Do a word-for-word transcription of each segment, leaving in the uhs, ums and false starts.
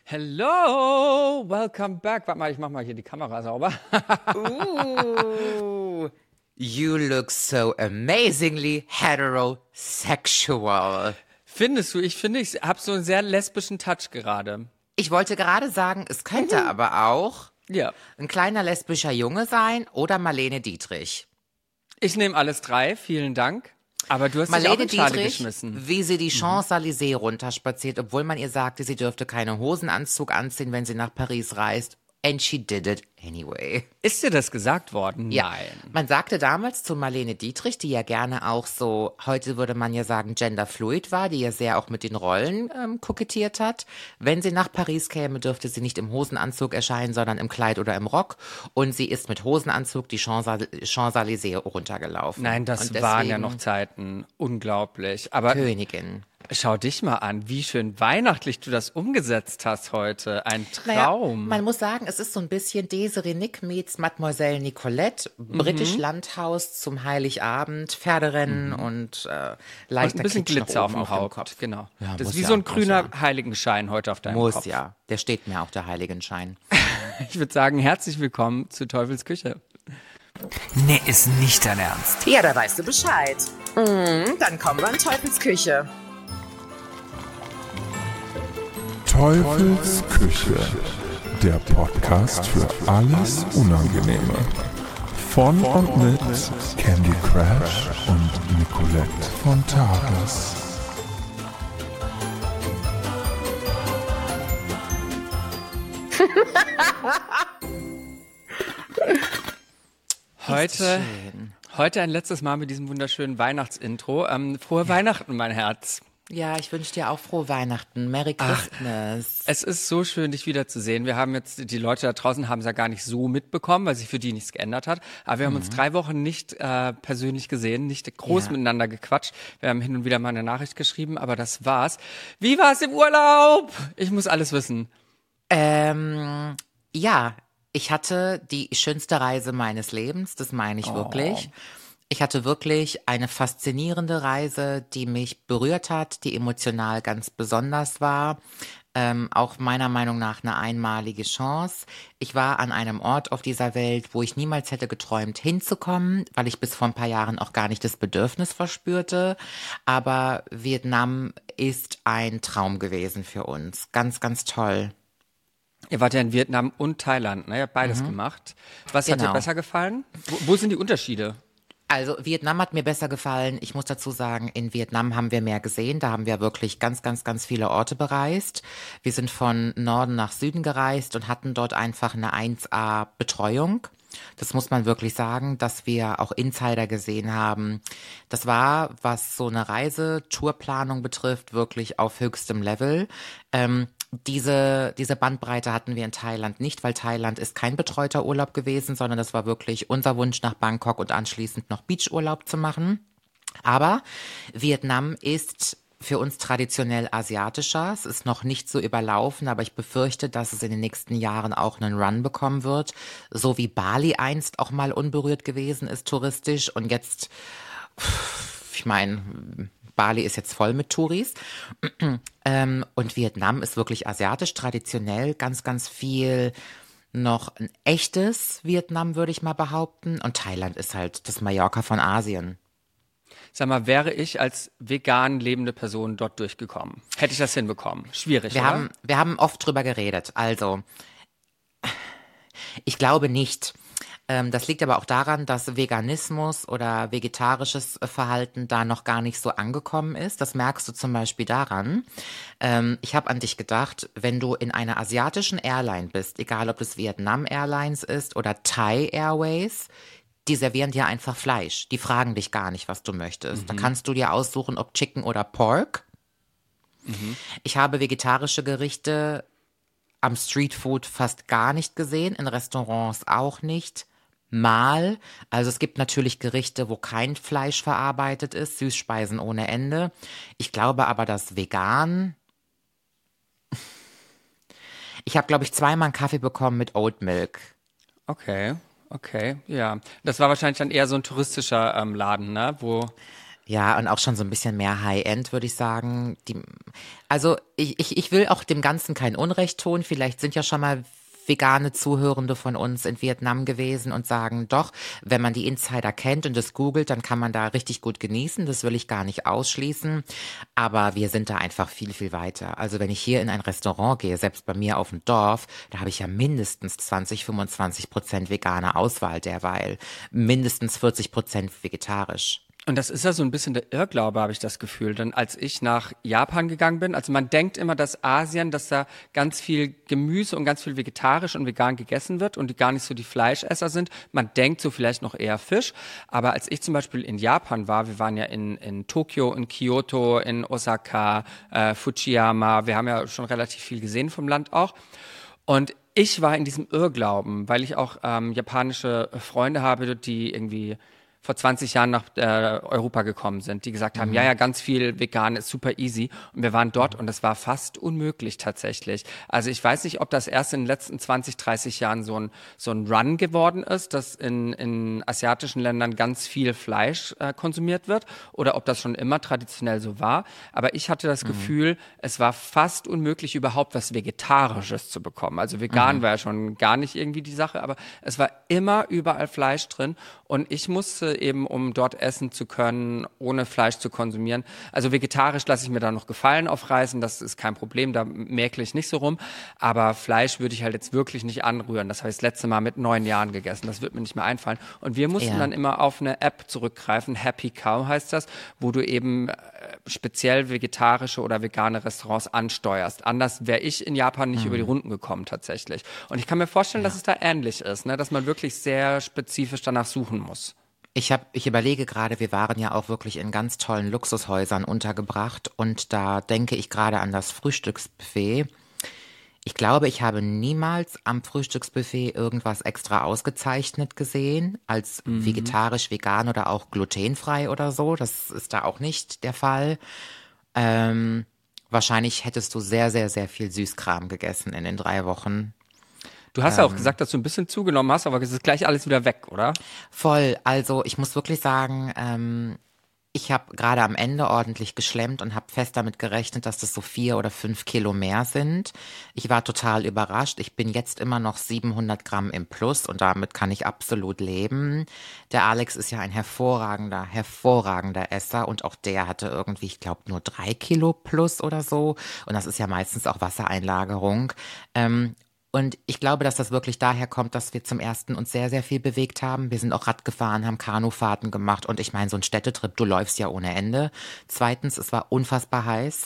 Hello, welcome back. Warte mal, ich mach mal hier die Kamera sauber. Ooh, you look so amazingly heterosexual. Findest du? Ich finde, ich habe so einen sehr lesbischen Touch gerade. Ich wollte gerade sagen, es könnte mhm. aber auch ja. ein kleiner lesbischer Junge sein oder Marlene Dietrich. Ich nehme alles drei, vielen Dank. Aber du hast Marlene dich auch in Schale Dietrich, geschmissen. wie sie die Champs-Élysées runterspaziert, obwohl man ihr sagte, sie dürfte keinen Hosenanzug anziehen, wenn sie nach Paris reist. And she did it anyway. Ist dir das gesagt worden? Ja. Nein. Man sagte damals zu Marlene Dietrich, die ja gerne auch so, heute würde man ja sagen, genderfluid war, die ja sehr auch mit den Rollen ähm, kokettiert hat. Wenn sie nach Paris käme, dürfte sie nicht im Hosenanzug erscheinen, sondern im Kleid oder im Rock. Und sie ist mit Hosenanzug die Champs-Élysées runtergelaufen. Nein, das deswegen, waren ja noch Zeiten. Unglaublich. Aber Königin. Schau dich mal an, wie schön weihnachtlich du das umgesetzt hast heute. Ein Traum. Naja, man muss sagen, es ist so ein bisschen Desiree Nick meets Mademoiselle Nicolette. Mhm. Britisch Landhaus zum Heiligabend, Pferderennen mhm. und äh, leichter und ein bisschen Kitsch Glitzer auf dem auf Haupt. Kopf. Genau. Ja, das ist wie ja, so ein grüner ja. Heiligenschein heute auf deinem muss Kopf. Muss ja, der steht mir auch, der Heiligenschein. Ich würde sagen, herzlich willkommen zu Teufels Küche. Nee, ist nicht dein Ernst. Ja, da weißt du Bescheid. Mhm, dann kommen wir in Teufels Küche. Teufels Küche, der Podcast für alles Unangenehme. Von und mit Candy Crash und Nicolette von Tages. Heute, heute ein letztes Mal mit diesem wunderschönen Weihnachtsintro. Ähm, frohe Weihnachten, mein Herz. Ja, ich wünsche dir auch frohe Weihnachten. Merry Christmas. Ach, es ist so schön, dich wiederzusehen. Wir haben jetzt, die Leute da draußen haben es ja gar nicht so mitbekommen, weil sich für die nichts geändert hat. Aber wir mhm. haben uns drei Wochen nicht äh, persönlich gesehen, nicht groß ja. miteinander gequatscht. Wir haben hin und wieder mal eine Nachricht geschrieben, aber das war's. Wie war's im Urlaub? Ich muss alles wissen. Ähm, ja, ich hatte die schönste Reise meines Lebens, das meine ich oh. wirklich. Ich hatte wirklich eine faszinierende Reise, die mich berührt hat, die emotional ganz besonders war. Ähm, auch meiner Meinung nach eine einmalige Chance. Ich war an einem Ort auf dieser Welt, wo ich niemals hätte geträumt hinzukommen, weil ich bis vor ein paar Jahren auch gar nicht das Bedürfnis verspürte. Aber Vietnam ist ein Traum gewesen für uns. Ganz, ganz toll. Ihr wart ja in Vietnam und Thailand, ne? Ihr habt beides mhm. gemacht. Was genau. hat dir besser gefallen? Wo, wo sind die Unterschiede? Also Vietnam hat mir besser gefallen. Ich muss dazu sagen, in Vietnam haben wir mehr gesehen. Da haben wir wirklich ganz, ganz, ganz viele Orte bereist. Wir sind von Norden nach Süden gereist und hatten dort einfach eine eins A Betreuung. Das muss man wirklich sagen, dass wir auch Insider gesehen haben. Das war, was so eine Reise-Tourplanung betrifft, wirklich auf höchstem Level. Ähm, Diese, diese Bandbreite hatten wir in Thailand nicht, weil Thailand ist kein betreuter Urlaub gewesen, sondern das war wirklich unser Wunsch nach Bangkok und anschließend noch Beachurlaub zu machen. Aber Vietnam ist für uns traditionell asiatischer. Es ist noch nicht so überlaufen, aber ich befürchte, dass es in den nächsten Jahren auch einen Run bekommen wird. So wie Bali einst auch mal unberührt gewesen ist touristisch und jetzt, ich meine, Bali ist jetzt voll mit Touris. ähm, und Vietnam ist wirklich asiatisch, traditionell, ganz, ganz viel noch ein echtes Vietnam, würde ich mal behaupten. Und Thailand ist halt das Mallorca von Asien. Sag mal, wäre ich als vegan lebende Person dort durchgekommen? Hätte ich das hinbekommen? Schwierig, wir oder? Haben, wir haben oft drüber geredet. Also, ich glaube nicht. Das liegt aber auch daran, dass Veganismus oder vegetarisches Verhalten da noch gar nicht so angekommen ist. Das merkst du zum Beispiel daran. Ich habe an dich gedacht, wenn du in einer asiatischen Airline bist, egal ob es Vietnam Airlines ist oder Thai Airways, die servieren dir einfach Fleisch. Die fragen dich gar nicht, was du möchtest. Mhm. Da kannst du dir aussuchen, ob Chicken oder Pork. Mhm. Ich habe vegetarische Gerichte am Streetfood fast gar nicht gesehen, in Restaurants auch nicht. Mal, also es gibt natürlich Gerichte, wo kein Fleisch verarbeitet ist, Süßspeisen ohne Ende. Ich glaube aber, dass vegan, ich habe glaube ich zweimal einen Kaffee bekommen mit Oat Milk. Okay, okay, ja. Das war wahrscheinlich dann eher so ein touristischer ähm, Laden, ne, wo... Ja, und auch schon so ein bisschen mehr High-End, würde ich sagen. Die, also ich, ich, ich will auch dem Ganzen kein Unrecht tun. Vielleicht sind ja schon mal vegane Zuhörende von uns in Vietnam gewesen und sagen, doch, wenn man die Insider kennt und es googelt, dann kann man da richtig gut genießen. Das will ich gar nicht ausschließen. Aber wir sind da einfach viel, viel weiter. Also wenn ich hier in ein Restaurant gehe, selbst bei mir auf dem Dorf, da habe ich ja mindestens zwanzig, fünfundzwanzig Prozent vegane Auswahl derweil. Mindestens vierzig Prozent vegetarisch. Und das ist ja so ein bisschen der Irrglaube, habe ich das Gefühl. Denn als ich nach Japan gegangen bin, also man denkt immer, dass Asien, dass da ganz viel Gemüse und ganz viel vegetarisch und vegan gegessen wird und die gar nicht so die Fleischesser sind. Man denkt so vielleicht noch eher Fisch. Aber als ich zum Beispiel in Japan war, wir waren ja in, in Tokio, in Kyoto, in Osaka, äh, Fujiyama, wir haben ja schon relativ viel gesehen vom Land auch. Und ich war in diesem Irrglauben, weil ich auch ähm, japanische Freunde habe, die irgendwie vor zwanzig Jahren nach äh, Europa gekommen sind, die gesagt haben, mhm. ja, ja, ganz viel vegan ist super easy. Und wir waren dort und es war fast unmöglich tatsächlich. Also ich weiß nicht, ob das erst in den letzten zwanzig, dreißig Jahren so ein, so ein Run geworden ist, dass in, in asiatischen Ländern ganz viel Fleisch äh, konsumiert wird oder ob das schon immer traditionell so war. Aber ich hatte das mhm. Gefühl, es war fast unmöglich, überhaupt was Vegetarisches zu bekommen. Also vegan mhm. war ja schon gar nicht irgendwie die Sache, aber es war immer überall Fleisch drin und ich musste eben, um dort essen zu können, ohne Fleisch zu konsumieren. Also vegetarisch lasse ich mir da noch Gefallen aufreißen, das ist kein Problem, da mäkle ich nicht so rum. Aber Fleisch würde ich halt jetzt wirklich nicht anrühren. Das habe ich das letzte Mal mit neun Jahren gegessen, das wird mir nicht mehr einfallen. Und wir mussten ja. dann immer auf eine App zurückgreifen, Happy Cow heißt das, wo du eben speziell vegetarische oder vegane Restaurants ansteuerst. Anders wäre ich in Japan nicht mhm. über die Runden gekommen tatsächlich. Und ich kann mir vorstellen, ja. dass es da ähnlich ist, ne? Dass man wirklich sehr spezifisch danach suchen muss. Ich hab, ich überlege gerade, wir waren ja auch wirklich in ganz tollen Luxushäusern untergebracht und da denke ich gerade an das Frühstücksbuffet. Ich glaube, ich habe niemals am Frühstücksbuffet irgendwas extra ausgezeichnet gesehen, als mhm. vegetarisch, vegan oder auch glutenfrei oder so. Das ist da auch nicht der Fall. Ähm, wahrscheinlich hättest du sehr, sehr, sehr viel Süßkram gegessen in den drei Wochen. Du hast ja auch gesagt, dass du ein bisschen zugenommen hast, aber es ist gleich alles wieder weg, oder? Voll. Also ich muss wirklich sagen, ähm, ich habe gerade am Ende ordentlich geschlemmt und habe fest damit gerechnet, dass das so vier oder fünf Kilo mehr sind. Ich war total überrascht. Ich bin jetzt immer noch siebenhundert Gramm im Plus und damit kann ich absolut leben. Der Alex ist ja ein hervorragender, hervorragender Esser und auch der hatte irgendwie, ich glaube, nur drei Kilo plus oder so. Und das ist ja meistens auch Wassereinlagerung. Ähm, Und ich glaube, dass das wirklich daher kommt, dass wir zum ersten uns sehr, sehr viel bewegt haben. Wir sind auch Rad gefahren, haben Kanufahrten gemacht und ich meine, so ein Städtetrip, du läufst ja ohne Ende. Zweitens, es war unfassbar heiß.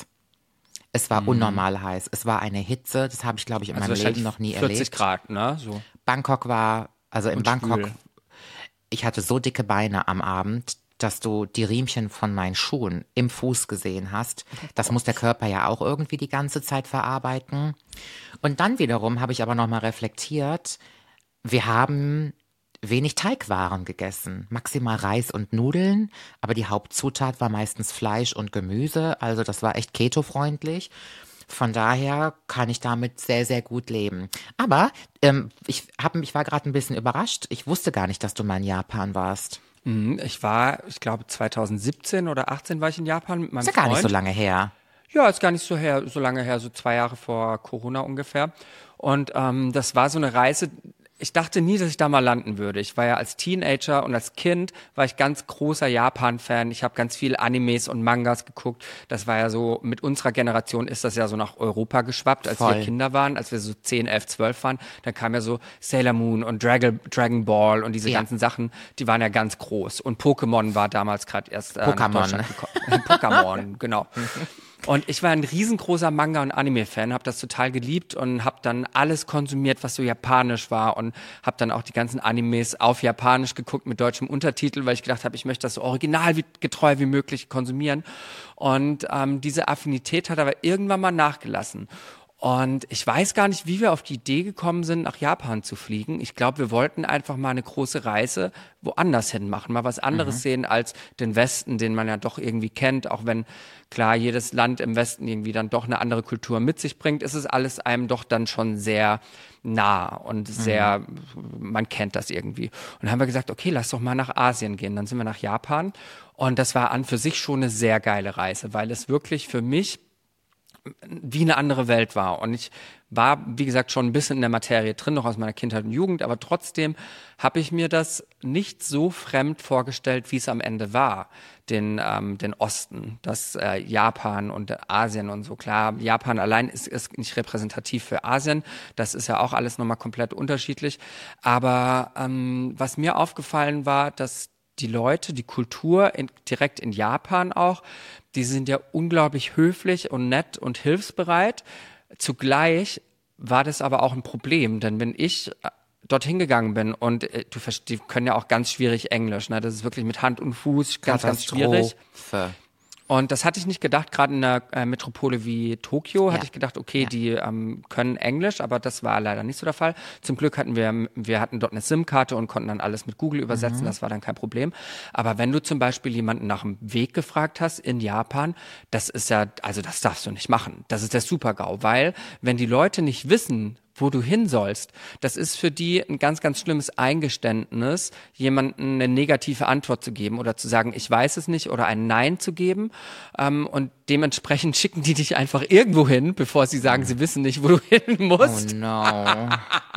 Es war mhm. unnormal heiß. Es war eine Hitze, das habe ich, glaube ich, in also meinem Leben noch nie vierzig erlebt. vierzig Grad, ne? So. Bangkok war, also in und Bangkok, schwül. Ich hatte so dicke Beine am Abend, dass du die Riemchen von meinen Schuhen im Fuß gesehen hast. Das muss der Körper ja auch irgendwie die ganze Zeit verarbeiten. Und dann wiederum habe ich aber nochmal reflektiert, wir haben wenig Teigwaren gegessen, maximal Reis und Nudeln, aber die Hauptzutat war meistens Fleisch und Gemüse, also das war echt keto-freundlich. Von daher kann ich damit sehr, sehr gut leben. Aber ähm, ich, hab, ich war gerade ein bisschen überrascht. Ich wusste gar nicht, dass du mal in Japan warst. Ich war, ich glaube zwanzig siebzehn oder achtzehn war ich in Japan mit meinem Ist ja Freund. gar nicht so lange her. Ja, ist gar nicht so her, so lange her, so zwei Jahre vor Corona ungefähr. Und ähm, das war so eine Reise. Ich dachte nie, dass ich da mal landen würde. Ich war ja als Teenager und als Kind war ich ganz großer Japan-Fan. Ich habe ganz viel Animes und Mangas geguckt. Das war ja so, mit unserer Generation ist das ja so nach Europa geschwappt, als Voll. wir Kinder waren, als wir so zehn, elf, zwölf waren. Dann kam ja so Sailor Moon und Dragon, Dragon Ball und diese ja. ganzen Sachen, die waren ja ganz groß. Und Pokémon war damals gerade erst äh, Pokémon. nach Deutschland gekommen. Pokémon, genau. Und ich war ein riesengroßer Manga- und Anime-Fan, habe das total geliebt und habe dann alles konsumiert, was so japanisch war und habe dann auch die ganzen Animes auf Japanisch geguckt mit deutschem Untertitel, weil ich gedacht habe, ich möchte das so originalgetreu wie möglich konsumieren. Und ähm, diese Affinität hat aber irgendwann mal nachgelassen. Und ich weiß gar nicht, wie wir auf die Idee gekommen sind, nach Japan zu fliegen. Ich glaube, wir wollten einfach mal eine große Reise woanders hin machen, mal was anderes mhm. sehen als den Westen, den man ja doch irgendwie kennt, auch wenn klar jedes Land im Westen irgendwie dann doch eine andere Kultur mit sich bringt, ist es alles einem doch dann schon sehr nah und sehr, mhm. man kennt das irgendwie. Und dann haben wir gesagt, okay, lass doch mal nach Asien gehen. Dann sind wir nach Japan und das war an für sich schon eine sehr geile Reise, weil es wirklich für mich wie eine andere Welt war. Und ich war, wie gesagt, schon ein bisschen in der Materie drin, noch aus meiner Kindheit und Jugend, aber trotzdem habe ich mir das nicht so fremd vorgestellt, wie es am Ende war, den, ähm, den Osten, das äh, Japan und Asien und so. Klar, Japan allein ist, ist nicht repräsentativ für Asien, das ist ja auch alles nochmal komplett unterschiedlich, aber ähm, was mir aufgefallen war, dass die Leute, die Kultur in, direkt in Japan auch, die sind ja unglaublich höflich und nett und hilfsbereit. Zugleich war das aber auch ein Problem, denn wenn ich dorthin gegangen bin und äh, du die können ja auch ganz schwierig Englisch, ne? Das ist wirklich mit Hand und Fuß ganz, ganz schwierig. Und das hatte ich nicht gedacht, gerade in einer äh, Metropole wie Tokio, ja. hatte ich gedacht, okay, ja. die ähm, können Englisch, aber das war leider nicht so der Fall. Zum Glück hatten wir, wir hatten dort eine SIM-Karte und konnten dann alles mit Google übersetzen, mhm. das war dann kein Problem. Aber wenn du zum Beispiel jemanden nach dem Weg gefragt hast in Japan, das ist ja, also das darfst du nicht machen. Das ist der Super-GAU, weil wenn die Leute nicht wissen, wo du hin sollst. Das ist für die ein ganz, ganz schlimmes Eingeständnis, jemandem eine negative Antwort zu geben oder zu sagen, ich weiß es nicht oder ein Nein zu geben. Ähm, und dementsprechend schicken die dich einfach irgendwo hin, bevor sie sagen, sie wissen nicht, wo du hin musst. Oh no.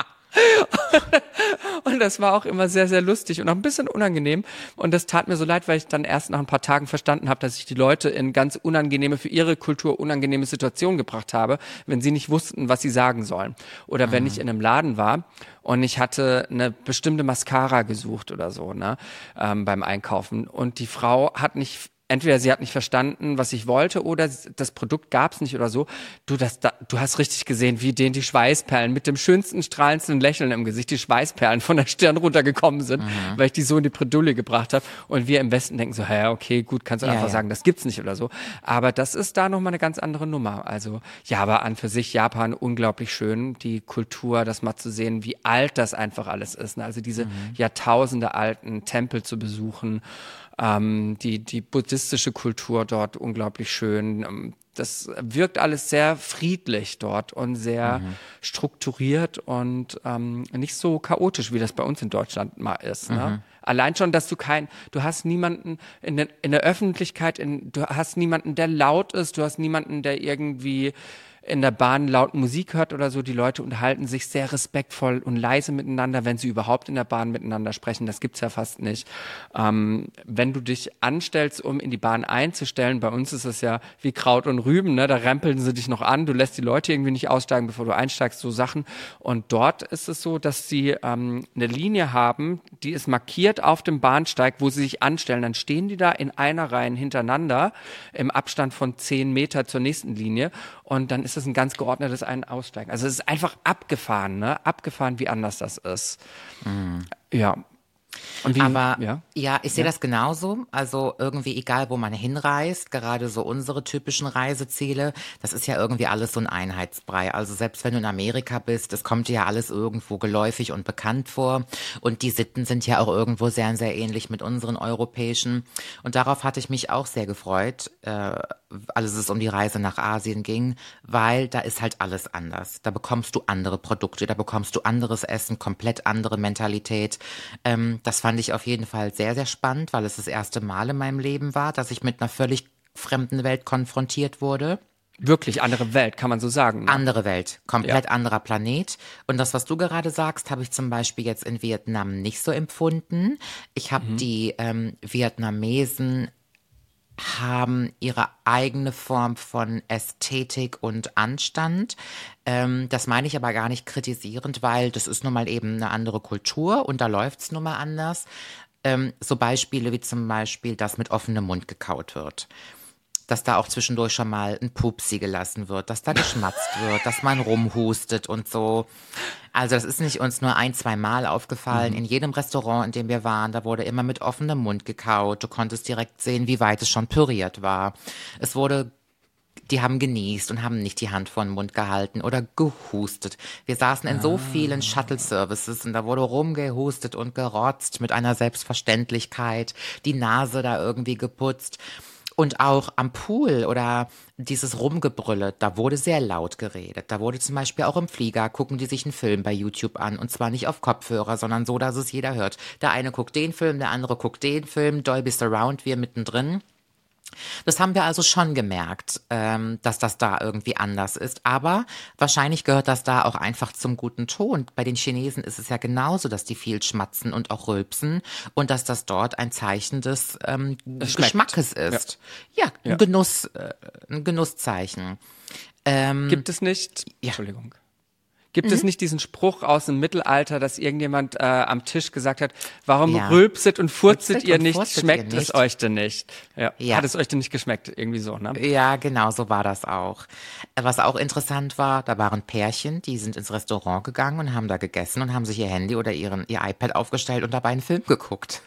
Und das war auch immer sehr, sehr lustig und auch ein bisschen unangenehm. Und das tat mir so leid, weil ich dann erst nach ein paar Tagen verstanden habe, dass ich die Leute in ganz unangenehme, für ihre Kultur unangenehme Situationen gebracht habe, wenn sie nicht wussten, was sie sagen sollen. Oder mhm. wenn ich in einem Laden war und ich hatte eine bestimmte Mascara gesucht oder so, ne, ähm, beim Einkaufen. Und die Frau hat nicht entweder sie hat nicht verstanden, was ich wollte, oder das Produkt gab es nicht oder so. Du, das, da, du hast richtig gesehen, wie denen die Schweißperlen mit dem schönsten, strahlendsten Lächeln im Gesicht, die Schweißperlen von der Stirn runtergekommen sind, mhm. weil ich die so in die Bredouille gebracht habe. Und wir im Westen denken so, hä, okay, gut, kannst du ja, einfach ja. sagen, das gibt's nicht oder so. Aber das ist da nochmal eine ganz andere Nummer. Also ja, aber an für sich Japan unglaublich schön, die Kultur, das mal zu sehen, wie alt das einfach alles ist. Ne? Also diese mhm. Jahrtausende alten Tempel zu besuchen, Ähm, die, die buddhistische Kultur dort unglaublich schön. Das wirkt alles sehr friedlich dort und sehr mhm. strukturiert und ähm, nicht so chaotisch, wie das bei uns in Deutschland mal ist. Mhm. Ne? Allein schon, dass du kein, du hast niemanden in der, in der Öffentlichkeit, in, du hast niemanden, der laut ist, du hast niemanden, der irgendwie in der Bahn laut Musik hört oder so. Die Leute unterhalten sich sehr respektvoll und leise miteinander, wenn sie überhaupt in der Bahn miteinander sprechen. Das gibt's ja fast nicht. Ähm, wenn du dich anstellst, um in die Bahn einzustellen, bei uns ist es ja wie Kraut und Rüben, ne? Da rempeln sie dich noch an, du lässt die Leute irgendwie nicht aussteigen, bevor du einsteigst, so Sachen. Und dort ist es so, dass sie ähm, eine Linie haben, die ist markiert auf dem Bahnsteig, wo sie sich anstellen. Dann stehen die da in einer Reihe hintereinander im Abstand von zehn Meter zur nächsten Linie und dann ist es ein ganz geordnetes Ein- und Aussteigen. Also es ist einfach abgefahren, ne? Abgefahren, wie anders das ist. Mhm. Ja. Und wie, Aber ja, ja ich sehe ja. das genauso. Also irgendwie egal, wo man hinreist, gerade so unsere typischen Reiseziele, das ist ja irgendwie alles so ein Einheitsbrei. Also selbst wenn du in Amerika bist, es kommt dir ja alles irgendwo geläufig und bekannt vor. Und die Sitten sind ja auch irgendwo sehr, sehr ähnlich mit unseren europäischen. Und darauf hatte ich mich auch sehr gefreut, äh, als es um die Reise nach Asien ging, weil da ist halt alles anders. Da bekommst du andere Produkte, da bekommst du anderes Essen, komplett andere Mentalität. Ähm, das fand ich auf jeden Fall sehr, sehr spannend, weil es das erste Mal in meinem Leben war, dass ich mit einer völlig fremden Welt konfrontiert wurde. Wirklich andere Welt, kann man so sagen. Ne? Andere Welt, komplett ja. anderer Planet. Und das, was du gerade sagst, habe ich zum Beispiel jetzt in Vietnam nicht so empfunden. Ich habe mhm. die ähm, Vietnamesen haben ihre eigene Form von Ästhetik und Anstand. Ähm, das meine ich aber gar nicht kritisierend, weil das ist nun mal eben eine andere Kultur und da läuft's nun mal anders. Ähm, so Beispiele wie zum Beispiel, dass mit offenem Mund gekaut wird. Dass da auch zwischendurch schon mal ein Pupsi gelassen wird, dass da geschmatzt wird, dass man rumhustet und so. Also das ist nicht uns nur ein, zwei Mal aufgefallen. Mhm. In jedem Restaurant, in dem wir waren, da wurde immer mit offenem Mund gekaut. Du konntest direkt sehen, wie weit es schon püriert war. Es wurde die haben genießt und haben nicht die Hand vor den Mund gehalten oder gehustet. Wir saßen in so vielen Shuttle-Services und da wurde rumgehustet und gerotzt mit einer Selbstverständlichkeit, die Nase da irgendwie geputzt. Und auch am Pool oder dieses Rumgebrülle, da wurde sehr laut geredet. Da wurde zum Beispiel auch im Flieger, gucken die sich einen Film bei YouTube an. Und zwar nicht auf Kopfhörer, sondern so, dass es jeder hört. Der eine guckt den Film, der andere guckt den Film, Dolby Surround, wir mittendrin. Das haben wir also schon gemerkt, ähm, dass das da irgendwie anders ist. Aber wahrscheinlich gehört das da auch einfach zum guten Ton. Bei den Chinesen ist es ja genauso, dass die viel schmatzen und auch rülpsen und dass das dort ein Zeichen des ähm, Geschmackes ist. Ja, ja, ein, Ja. Genuss, äh, ein Genusszeichen. Ähm, Gibt es nicht, Entschuldigung, gibt es nicht diesen Spruch aus dem Mittelalter, dass irgendjemand äh, am Tisch gesagt hat, warum Ja. rülpset und furzet Rülpset ihr und nicht, furzet schmeckt ihr es nicht? euch denn nicht? Ja. Ja. Hat es euch denn nicht geschmeckt? Irgendwie so, ne? Ja, genau, so war das auch. Was auch interessant war, da waren Pärchen, die sind ins Restaurant gegangen und haben da gegessen und haben sich ihr Handy oder ihren, ihr iPad aufgestellt und dabei einen Film geguckt.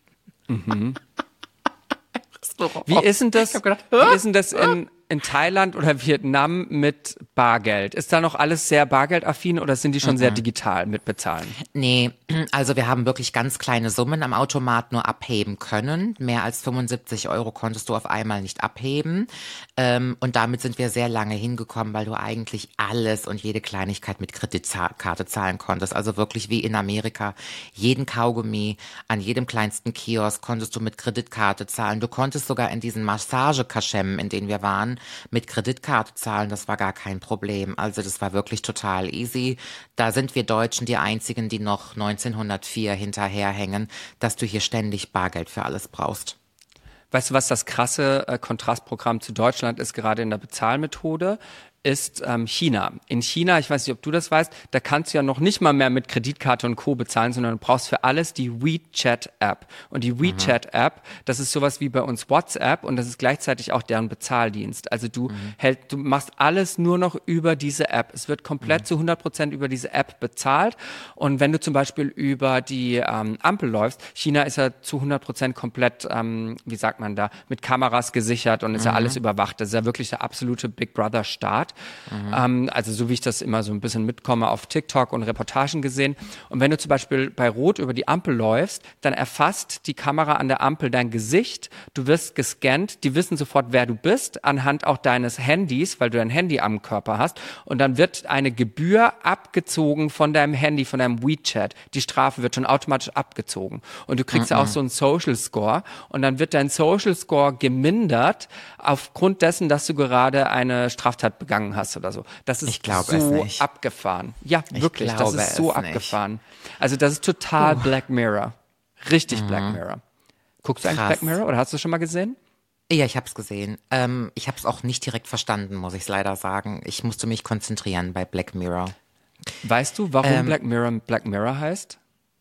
Wie ist denn das, Ich hab gedacht, wie ist denn das in, in Thailand oder Vietnam mit Bargeld? Ist da noch alles sehr bargeldaffin oder sind die schon sehr digital mit Bezahlen? Nee, also wir haben wirklich ganz kleine Summen am Automat nur abheben können. Mehr als fünfundsiebzig Euro konntest du auf einmal nicht abheben. Ähm, und damit sind wir sehr lange hingekommen, weil du eigentlich alles und jede Kleinigkeit mit Kreditkarte zahlen konntest. Also wirklich wie in Amerika. Jeden Kaugummi an jedem kleinsten Kiosk konntest du mit Kreditkarte zahlen. Du konntest sogar in diesen Massagekaschemmen, in denen wir waren, mit Kreditkarte zahlen. Das war gar kein Problem. Also das war wirklich total easy. Da sind wir Deutschen die einzigen, die noch neunzehnhundertvier hinterherhängen, dass du hier ständig Bargeld für alles brauchst. Weißt du, was das krasse äh, Kontrastprogramm zu Deutschland ist, gerade in der Bezahlmethode? Ist ähm, China. In China, ich weiß nicht, ob du das weißt, da kannst du ja noch nicht mal mehr mit Kreditkarte und Co. bezahlen, sondern du brauchst für alles die WeChat-App. Und die WeChat-App, das ist sowas wie bei uns WhatsApp und das ist gleichzeitig auch deren Bezahldienst. Also du mhm. hält, du machst alles nur noch über diese App. Es wird komplett mhm. zu hundert Prozent über diese App bezahlt. Und wenn du zum Beispiel über die ähm, Ampel läufst, China ist ja zu hundert Prozent komplett, ähm, wie sagt man da, mit Kameras gesichert und ist mhm. ja alles überwacht. Das ist ja wirklich der absolute Big Brother-Staat. Mhm. Ähm, also so wie ich das immer so ein bisschen mitkomme auf TikTok und Reportagen gesehen. Und wenn du zum Beispiel bei Rot über die Ampel läufst, dann erfasst die Kamera an der Ampel dein Gesicht, du wirst gescannt, die wissen sofort, wer du bist, anhand auch deines Handys, weil du dein Handy am Körper hast. Und dann wird eine Gebühr abgezogen von deinem Handy, von deinem WeChat. Die Strafe wird schon automatisch abgezogen. Und du kriegst ja mhm. auch so einen Social Score. Und dann wird dein Social Score gemindert aufgrund dessen, dass du gerade eine Straftat begangen hast oder so. Das ist ich glaube so es nicht. abgefahren. Ja, Ich wirklich, das glaube ist so es nicht. abgefahren. Also das ist total Puh. Black Mirror. Richtig Black Mirror. Guckst du eigentlich Krass. Black Mirror oder hast du schon mal gesehen? Ja, ich habe es gesehen. Ähm, ich habe es auch nicht direkt verstanden, muss ich leider sagen. Ich musste mich konzentrieren bei Black Mirror. Weißt du, warum Ähm, Black Mirror Black Mirror heißt?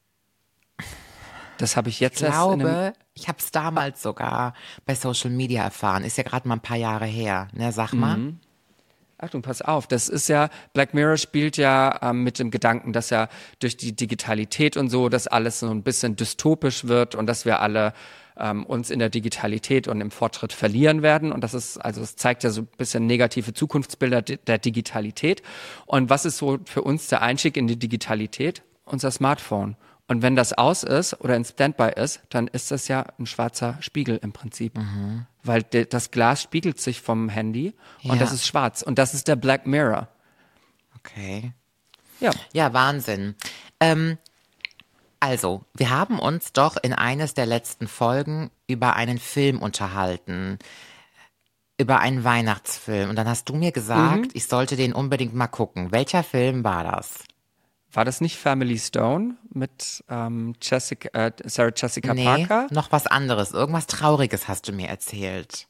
Das habe ich jetzt Ich erst in einem glaube, ich habe es damals sogar bei Social Media erfahren. Ist ja gerade mal ein paar Jahre her. Ne, sag mal. Mhm. Achtung, pass auf, das ist ja, Black Mirror spielt ja ähm, mit dem Gedanken, dass ja durch die Digitalität und so, dass alles so ein bisschen dystopisch wird und dass wir alle ähm, uns in der Digitalität und im Fortschritt verlieren werden. Und das ist, also es zeigt ja so ein bisschen negative Zukunftsbilder di- der Digitalität. Und was ist so für uns der Einstieg in die Digitalität? Unser Smartphone. Und wenn das aus ist oder in Standby ist, dann ist das ja ein schwarzer Spiegel im Prinzip. Mhm. Weil de, das Glas spiegelt sich vom Handy und Ja. das ist schwarz. Und das ist der Black Mirror. Okay. Ja. Ja, Wahnsinn. Ähm, also, wir haben uns doch in eines der letzten Folgen über einen Film unterhalten. Über einen Weihnachtsfilm. Und dann hast du mir gesagt, Mhm. ich sollte den unbedingt mal gucken. Welcher Film war das? War das nicht Family Stone mit ähm, Jessica, äh, Sarah Jessica nee, Parker? noch was anderes. Irgendwas Trauriges hast du mir erzählt.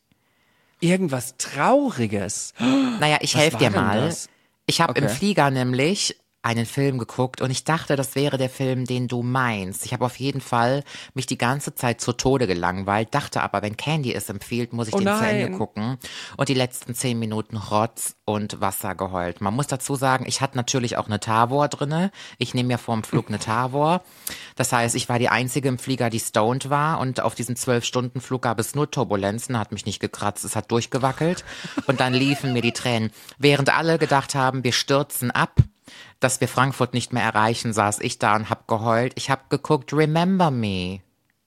Irgendwas Trauriges. Naja, ich Was helfe war dir denn mal. das? Ich habe im Okay. Flieger nämlich einen Film geguckt und ich dachte, das wäre der Film, den du meinst. Ich habe auf jeden Fall mich die ganze Zeit zu Tode gelangweilt, dachte aber, wenn Candy es empfiehlt, muss ich Oh den nein. zu Ende gucken. Und die letzten zehn Minuten Rotz und Wasser geheult. Man muss dazu sagen, ich hatte natürlich auch eine Tavor drinne. Ich nehme ja vor dem Flug eine Tavor. Das heißt, ich war die einzige im Flieger, die stoned war und auf diesem zwölf-Stunden-Flug gab es nur Turbulenzen, hat mich nicht gekratzt, es hat durchgewackelt und dann liefen mir die Tränen. Während alle gedacht haben, wir stürzen ab, dass wir Frankfurt nicht mehr erreichen, saß ich da und hab geheult. Ich hab geguckt, Remember Me.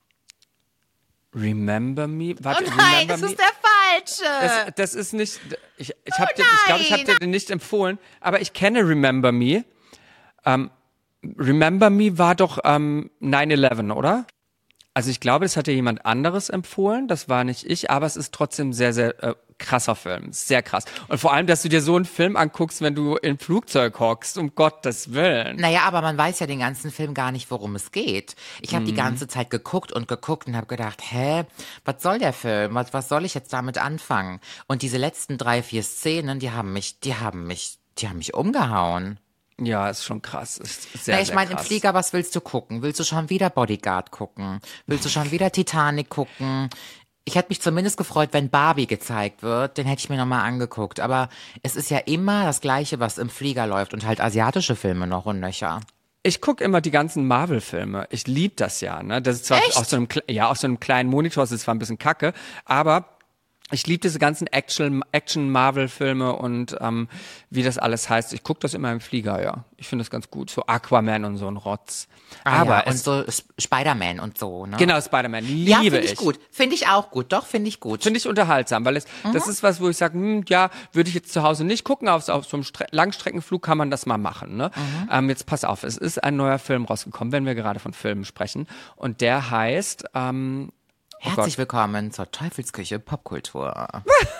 Remember Me? Warte, Oh nein, Remember das Me? ist der falsche. Das, das ist nicht, ich, ich, hab Oh dir, ich glaube, ich habe nein. dir den nicht empfohlen, aber ich kenne Remember Me. Ähm, Remember Me war doch ähm, nine eleven, oder? Also ich glaube, das hat dir jemand anderes empfohlen, das war nicht ich, aber es ist trotzdem sehr, sehr äh, krasser Film, sehr krass. Und vor allem, dass du dir so einen Film anguckst, wenn du im Flugzeug hockst, um Gottes Willen. Naja, aber man weiß ja den ganzen Film gar nicht, worum es geht. Ich habe die ganze Zeit geguckt und geguckt und habe gedacht, hä, was soll der Film? Was, was soll ich jetzt damit anfangen? Und diese letzten drei, vier Szenen, die haben mich, die haben mich, die haben mich umgehauen. Ja, ist schon krass, ist sehr, Na, ich sehr meine, im krass. Flieger, was willst du gucken? Willst du schon wieder Bodyguard gucken? Willst du schon wieder Titanic gucken? Ich hätte mich zumindest gefreut, wenn Barbie gezeigt wird. Den hätte ich mir nochmal angeguckt. Aber es ist ja immer das Gleiche, was im Flieger läuft. Und halt asiatische Filme noch und nöcher. Ich gucke immer die ganzen Marvel-Filme. Ich liebe das ja. Ne? Das ist zwar Echt? auf so einem, kle- ja, auf so einem kleinen Monitor, das ist zwar ein bisschen kacke, aber ich liebe diese ganzen Action, Action-Marvel-Filme und ähm, wie das alles heißt. Ich gucke das immer im Flieger, ja. Ich finde das ganz gut. So Aquaman und so ein Rotz. Ah, aber ja, und es, so Sp- Spider-Man und so, ne? genau, Spider-Man liebe Ja, finde ich, ich. gut. Finde ich auch gut. Doch, finde ich gut. Finde ich unterhaltsam, weil es, das ist was, wo ich sage, hm, ja, würde ich jetzt zu Hause nicht gucken, auf, auf so einem Stre- Langstreckenflug kann man das mal machen. Ne? Ähm, jetzt pass auf, es ist ein neuer Film rausgekommen, wenn wir gerade von Filmen sprechen. Und der heißt, ähm, Herzlich willkommen zur Teufelsküche Popkultur.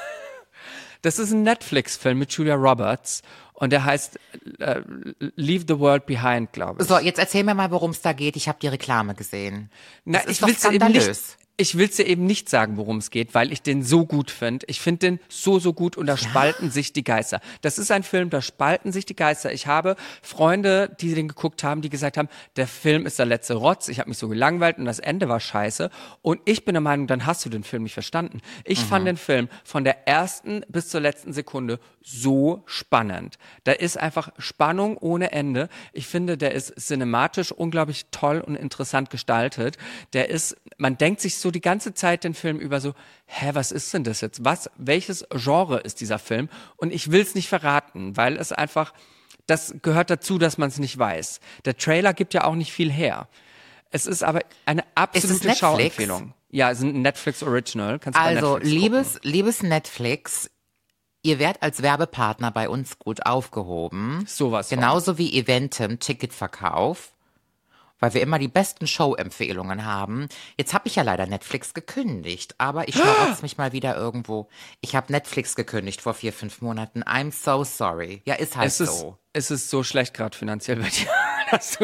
das ist ein Netflix-Film mit Julia Roberts und der heißt äh, Leave the World Behind, glaube ich. So, jetzt erzähl mir mal, worum es da geht. Ich habe die Reklame gesehen. Na, Das ist ich doch will's dir eben skandalös. nicht. Ich will's dir eben nicht sagen, worum es geht, weil ich den so gut finde. Ich finde den so, so gut und da spalten sich die Geister. Das ist ein Film, da spalten sich die Geister. Ich habe Freunde, die den geguckt haben, die gesagt haben, der Film ist der letzte Rotz. Ich habe mich so gelangweilt und das Ende war scheiße. Und ich bin der Meinung, dann hast du den Film nicht verstanden. Ich Mhm. fand den Film von der ersten bis zur letzten Sekunde so spannend. Da ist einfach Spannung ohne Ende. Ich finde, der ist cinematisch unglaublich toll und interessant gestaltet. Der ist, man denkt sich so die ganze Zeit den Film über so, hä, was ist denn das jetzt? Was, welches Genre ist dieser Film? Und ich will es nicht verraten, weil es einfach, das gehört dazu, dass man es nicht weiß. Der Trailer gibt ja auch nicht viel her. Es ist aber eine absolute Netflix? Schauempfehlung. Ja, es ist ein Netflix Original. Kannst du bei Also, Netflix liebes, gucken. liebes Netflix, ihr werdet als Werbepartner bei uns gut aufgehoben. Sowas von. Genauso wie Eventim Ticketverkauf, weil wir immer die besten Show-Empfehlungen haben. Jetzt habe ich ja leider Netflix gekündigt, aber ich schmarotz mich mal wieder irgendwo. Ich habe Netflix gekündigt vor vier, fünf Monaten. I'm so sorry. Ja, ist halt Es ist, so. es ist so schlecht gerade finanziell bei dir. Dass du,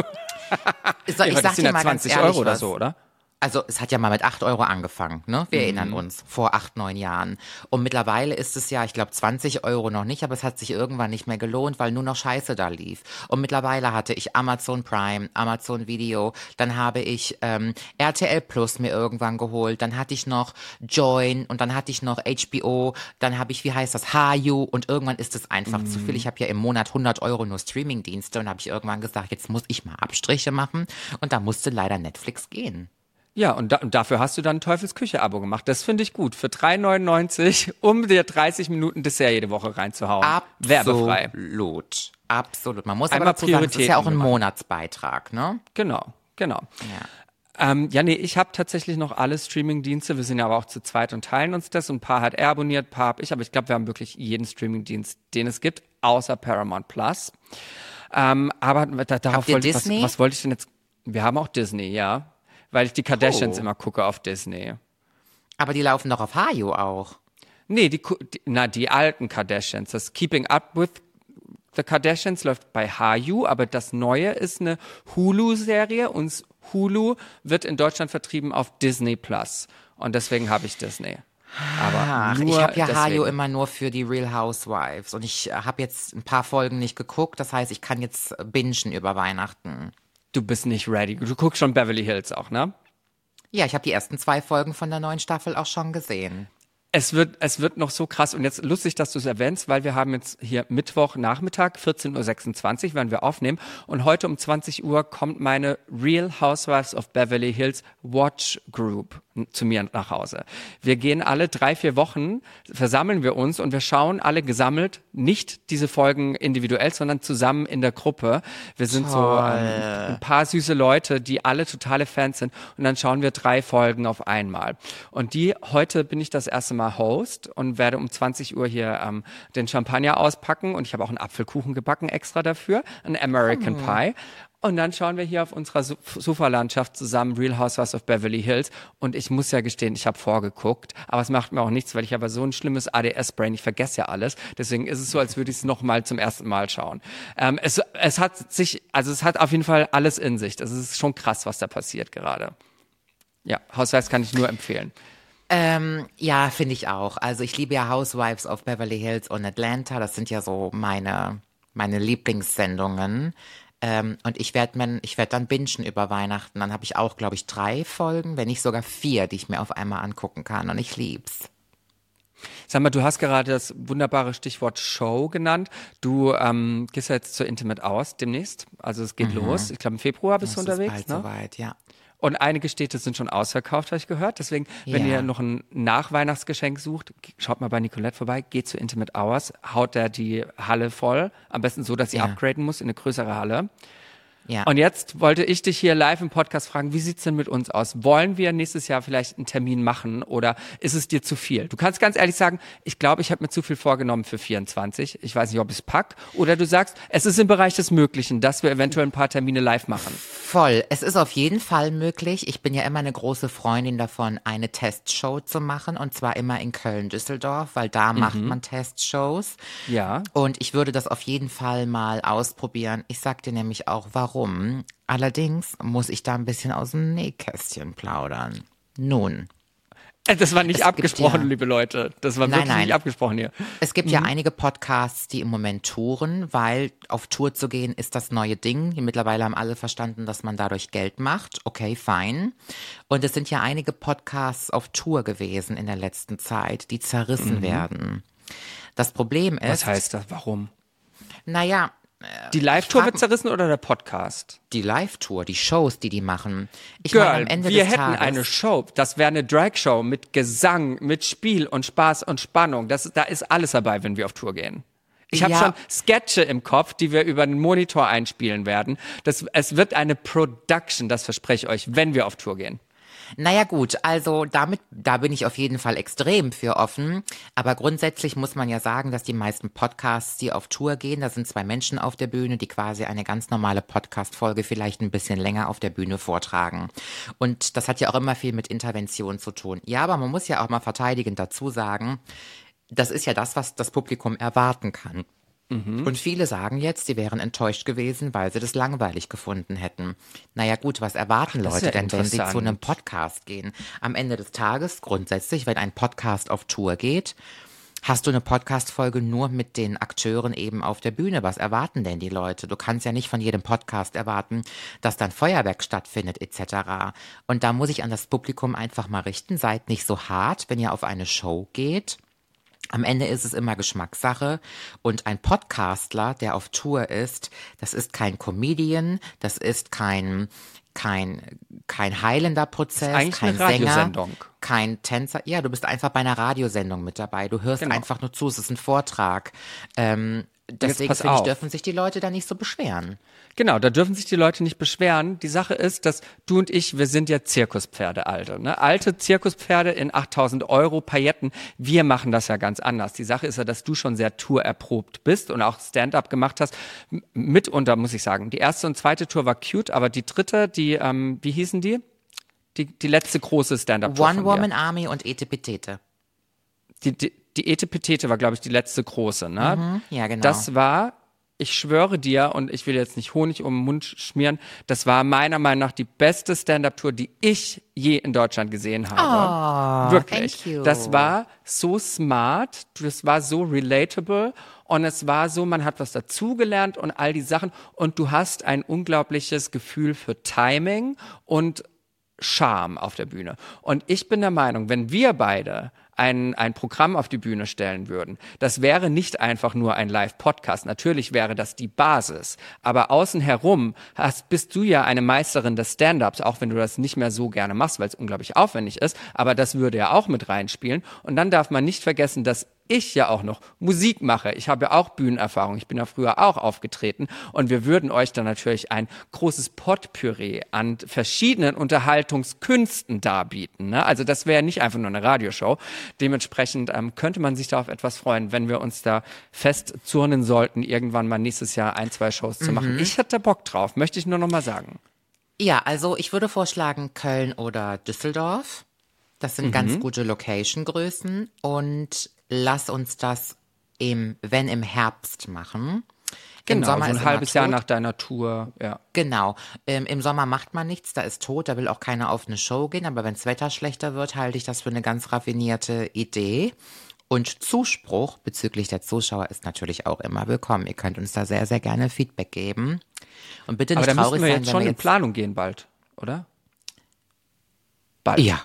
So, ja, ich das sag sind dir ja mal ganz zwanzig ehrlich Euro oder was. so, oder? Also es hat ja mal mit acht Euro angefangen, ne? Wir erinnern uns, vor acht, neun Jahren. Und mittlerweile ist es ja, ich glaube zwanzig Euro noch nicht, aber es hat sich irgendwann nicht mehr gelohnt, weil nur noch Scheiße da lief. Und mittlerweile hatte ich Amazon Prime, Amazon Video, dann habe ich ähm, R T L Plus mir irgendwann geholt, dann hatte ich noch Join und dann hatte ich noch H B O, dann habe ich, wie heißt das, H U und irgendwann ist es einfach Mhm. zu viel. Ich habe ja im Monat hundert Euro nur Streamingdienste und habe ich irgendwann gesagt, jetzt muss ich mal Abstriche machen und da musste leider Netflix gehen. Ja, und, da, und dafür hast du dann ein Teufelsküche-Abo gemacht. Das finde ich gut. Für drei neunundneunzig, um dir dreißig Minuten Dessert jede Woche reinzuhauen. Werbefrei. Absolut. Absolut. Man muss Einmal aber dazu sagen, es ist ja auch ein Prioritäten gemacht. Monatsbeitrag, ne? Genau, genau. Ja. Ähm, ja, nee, ich habe tatsächlich noch alle Streamingdienste. Wir sind ja aber auch zu zweit und teilen uns das. Und ein paar hat er abonniert, ein paar habe ich. Aber ich glaube, wir haben wirklich jeden Streamingdienst, den es gibt, außer Paramount Plus. Ähm, aber da, darauf Habt ihr wollte ich, was, Disney? was wollte ich denn jetzt? Wir haben auch Disney, ja. Weil ich die Kardashians Oh. immer gucke auf Disney. Aber die laufen doch auf H U auch. Nee, die, Ku- die, na, die alten Kardashians. Das Keeping Up with the Kardashians läuft bei H U, aber das Neue ist eine Hulu-Serie und Hulu wird in Deutschland vertrieben auf Disney Plus. Und deswegen habe ich Disney. Aber Ach, nur ich habe ja deswegen. Hajo immer nur für die Real Housewives und ich habe jetzt ein paar Folgen nicht geguckt, das heißt, ich kann jetzt bingen über Weihnachten. Du bist nicht ready. Du guckst schon Beverly Hills auch, ne? Ja, ich habe die ersten zwei Folgen von der neuen Staffel auch schon gesehen. Es wird, es wird noch so krass und jetzt lustig, dass du es erwähnst, weil wir haben jetzt hier Mittwochnachmittag, vierzehn Uhr sechsundzwanzig, werden wir aufnehmen und heute um zwanzig Uhr kommt meine Real Housewives of Beverly Hills Watch Group zu mir nach Hause. Wir gehen alle drei, vier Wochen, versammeln wir uns und wir schauen alle gesammelt, nicht diese Folgen individuell, sondern zusammen in der Gruppe. Wir sind Toll. so ähm, ein paar süße Leute, die alle totale Fans sind und dann schauen wir drei Folgen auf einmal. Und die, heute bin ich das erste Mal Host und werde um zwanzig Uhr hier ähm, den Champagner auspacken und ich habe auch einen Apfelkuchen gebacken extra dafür, einen American oh. Pie. Und dann schauen wir hier auf unserer Sofalandschaft zusammen Real Housewives of Beverly Hills und ich muss ja gestehen, ich habe vorgeguckt, aber es macht mir auch nichts, weil ich habe so ein schlimmes A D S-Brain, ich vergesse ja alles, deswegen ist es so, als würde ich es nochmal zum ersten Mal schauen. Ähm, es, es hat sich, also es hat auf jeden Fall alles in sich, das ist schon krass, was da passiert gerade. Ja, Housewives kann ich nur empfehlen. Ähm, ja, finde ich auch. Also ich liebe ja Housewives of Beverly Hills und Atlanta. Das sind ja so meine, meine Lieblingssendungen. Ähm, und ich werde ich werd dann bingen über Weihnachten. Dann habe ich auch, glaube ich, drei Folgen, wenn nicht sogar vier, die ich mir auf einmal angucken kann. Und ich lieb's. Sag mal, du hast gerade das wunderbare Stichwort Show genannt. Du ähm, gehst ja jetzt zur Intimate Hours demnächst. Also es geht mhm. los. Ich glaube, im Februar bist das du unterwegs. Ist bald ne? soweit, ja. Und einige Städte sind schon ausverkauft, habe ich gehört. Deswegen, wenn ja. ihr noch ein Nachweihnachtsgeschenk sucht, schaut mal bei Nicolette vorbei, geht zu Intimate Hours, haut da die Halle voll. Am besten so, dass sie ja. upgraden muss in eine größere Halle. Ja. Und jetzt wollte ich dich hier live im Podcast fragen, wie sieht's denn mit uns aus? Wollen wir nächstes Jahr vielleicht einen Termin machen oder ist es dir zu viel? Du kannst ganz ehrlich sagen, ich glaube, ich habe mir zu viel vorgenommen für vierundzwanzig. Ich weiß nicht, ob ich es pack. Oder du sagst, es ist im Bereich des Möglichen, dass wir eventuell ein paar Termine live machen. Voll. Es ist auf jeden Fall möglich. Ich bin ja immer eine große Freundin davon, eine Testshow zu machen und zwar immer in Köln, Düsseldorf, weil da mhm. macht man Testshows. Ja. Und ich würde das auf jeden Fall mal ausprobieren. Ich sag dir nämlich auch, warum. Warum? Allerdings muss ich da ein bisschen aus dem Nähkästchen plaudern. Nun. Das war nicht es abgesprochen, ja, liebe Leute. Das war nein, wirklich nein. nicht abgesprochen hier. Es gibt mhm. ja einige Podcasts, die im Moment touren, weil auf Tour zu gehen ist das neue Ding. Mittlerweile haben alle verstanden, dass man dadurch Geld macht. Okay, fein. Und es sind ja einige Podcasts auf Tour gewesen in der letzten Zeit, die zerrissen mhm. werden. Das Problem ist... Was heißt das? Warum? Naja... Die Live-Tour wird zerrissen oder der Podcast? Die Live-Tour, die Shows, die die machen. Ich Girl, meine, am Ende wir des hätten Tages, eine Show. Das wäre eine Drag-Show mit Gesang, mit Spiel und Spaß und Spannung. Das, da ist alles dabei, wenn wir auf Tour gehen. Ich habe ja. schon Sketche im Kopf, die wir über den Monitor einspielen werden. Das, es wird eine Production, das verspreche ich euch, wenn wir auf Tour gehen. Naja gut, also damit, da bin ich auf jeden Fall extrem für offen. Aber grundsätzlich muss man ja sagen, dass die meisten Podcasts, die auf Tour gehen, da sind zwei Menschen auf der Bühne, die quasi eine ganz normale Podcast-Folge vielleicht ein bisschen länger auf der Bühne vortragen. Und das hat ja auch immer viel mit Intervention zu tun. Ja, aber man muss ja auch mal verteidigend dazu sagen, das ist ja das, was das Publikum erwarten kann. Mhm. Und viele sagen jetzt, sie wären enttäuscht gewesen, weil sie das langweilig gefunden hätten. Naja gut, was erwarten Ach, Leute ja denn, wenn sie zu einem Podcast gehen? Am Ende des Tages, grundsätzlich, wenn ein Podcast auf Tour geht, hast du eine Podcast-Folge nur mit den Akteuren eben auf der Bühne. Was erwarten denn die Leute? Du kannst ja nicht von jedem Podcast erwarten, dass dann Feuerwerk stattfindet et cetera. Und da muss ich an das Publikum einfach mal richten, seid nicht so hart, wenn ihr auf eine Show geht. Am Ende ist es immer Geschmackssache und ein Podcastler, der auf Tour ist, das ist kein Comedian, das ist kein kein kein heilender Prozess, kein Sänger, kein Tänzer. Ja, du bist einfach bei einer Radiosendung mit dabei. Du hörst genau. einfach nur zu, es ist ein Vortrag. Ähm, deswegen finde ich, dürfen sich die Leute da nicht so beschweren. Genau, da dürfen sich die Leute nicht beschweren. Die Sache ist, dass du und ich, wir sind ja Zirkuspferde, alte, ne? Alte Zirkuspferde in achttausend Euro Pailletten. Wir machen das ja ganz anders. Die Sache ist ja, dass du schon sehr tourerprobt bist und auch Stand-up gemacht hast. Mitunter, muss ich sagen. Die erste und zweite Tour war cute, aber die dritte, die, ähm, wie hießen die? Die, die letzte große Stand-up-Tour One Woman Army und Etepetete. Die, die, die Etepetete war, glaube ich, die letzte große, ne? Mhm, ja, genau. Das war... ich schwöre dir, und ich will jetzt nicht Honig um den Mund schmieren, das war meiner Meinung nach die beste Stand-Up-Tour, die ich je in Deutschland gesehen habe. Oh, Wirklich. thank you. Das war so smart, das war so relatable und es war so, man hat was dazugelernt und all die Sachen und du hast ein unglaubliches Gefühl für Timing und Charme auf der Bühne. Und ich bin der Meinung, wenn wir beide ein, ein Programm auf die Bühne stellen würden, das wäre nicht einfach nur ein Live-Podcast. Natürlich wäre das die Basis. Aber außen herum hast, bist du ja eine Meisterin des Stand-Ups, auch wenn du das nicht mehr so gerne machst, weil es unglaublich aufwendig ist. Aber das würde ja auch mit reinspielen. Und dann darf man nicht vergessen, dass ich ja auch noch Musik mache. Ich habe ja auch Bühnenerfahrung. Ich bin ja früher auch aufgetreten. Und wir würden euch dann natürlich ein großes Potpourri an verschiedenen Unterhaltungskünsten darbieten. Ne? Also das wäre nicht einfach nur eine Radioshow. Dementsprechend ähm, könnte man sich da auf etwas freuen, wenn wir uns da festzurnen sollten, irgendwann mal nächstes Jahr ein, zwei Shows zu machen. Ich hätte da Bock drauf, möchte ich nur noch mal sagen. Ja, also ich würde vorschlagen Köln oder Düsseldorf. Das sind mhm. ganz gute Location-Größen und lass uns das im, wenn im Herbst machen. Genau, Im Sommer so ein ist halbes tot. Jahr nach deiner Tour, ja. Genau. Ähm, Im Sommer macht man nichts, da ist tot, da will auch keiner auf eine Show gehen, aber wenn das Wetter schlechter wird, halte ich das für eine ganz raffinierte Idee. Und Zuspruch bezüglich der Zuschauer ist natürlich auch immer willkommen. Ihr könnt uns da sehr, sehr gerne Feedback geben. Und bitte nicht aber da traurig müssen wir sein, jetzt wenn schon wir in jetzt Planung gehen bald, oder? Bald. Ja.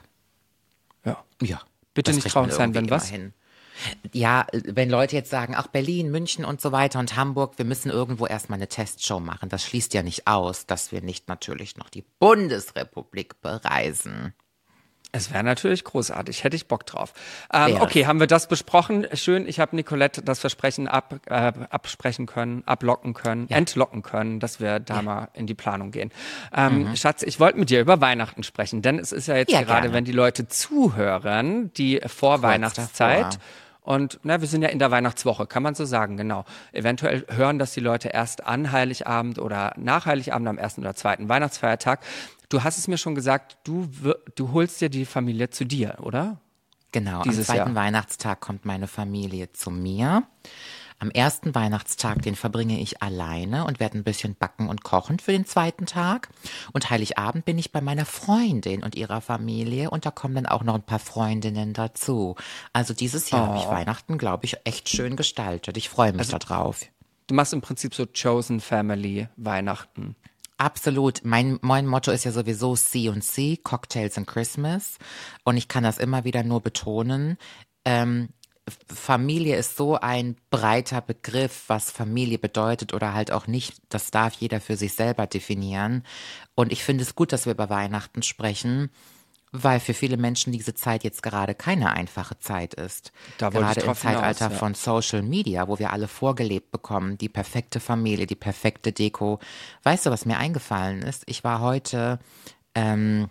Ja. Ja. Bitte das nicht kriegt traurig man sein, wenn irgendwie was? immer hin. Ja, wenn Leute jetzt sagen, ach Berlin, München und so weiter und Hamburg, wir müssen irgendwo erstmal eine Testshow machen. Das schließt ja nicht aus, dass wir nicht natürlich noch die Bundesrepublik bereisen. Es wäre natürlich großartig, hätte ich Bock drauf. Ähm, Wär's. okay, haben wir das besprochen? Schön, ich habe Nicolette das Versprechen ab, äh, absprechen können, ablocken können, Ja. entlocken können, dass wir da ja. mal in die Planung gehen. Ähm, mhm. Schatz, ich wollte mit dir über Weihnachten sprechen, denn es ist ja jetzt ja, gerade, gerne. wenn die Leute zuhören, die Vorweihnachtszeit. Davor. Und na, wir sind ja in der Weihnachtswoche, kann man so sagen, genau. Eventuell hören das die Leute erst an Heiligabend oder nach Heiligabend am ersten oder zweiten Weihnachtsfeiertag. Du hast es mir schon gesagt, du, du holst dir die Familie zu dir, oder? Genau, Dieses am zweiten Jahr. Weihnachtstag kommt meine Familie zu mir. Am ersten Weihnachtstag, den verbringe ich alleine und werde ein bisschen backen und kochen für den zweiten Tag. Und Heiligabend bin ich bei meiner Freundin und ihrer Familie und da kommen dann auch noch ein paar Freundinnen dazu. Also dieses Jahr Oh. habe ich Weihnachten, glaube ich, echt schön gestaltet. Ich freue mich Also- darauf. Du machst im Prinzip so Chosen Family Weihnachten. Absolut. Mein, mein Motto ist ja sowieso C und C, Cocktails and Christmas. Und ich kann das immer wieder nur betonen. Ähm, Familie ist so ein breiter Begriff, was Familie bedeutet oder halt auch nicht. Das darf jeder für sich selber definieren. Und ich finde es gut, dass wir über Weihnachten sprechen, weil für viele Menschen diese Zeit jetzt gerade keine einfache Zeit ist. Da wollte ich Gerade im drauf hinaus, Zeitalter ja. von Social Media, wo wir alle vorgelebt bekommen, die perfekte Familie, die perfekte Deko. Weißt du, was mir eingefallen ist? Ich war heute ähm,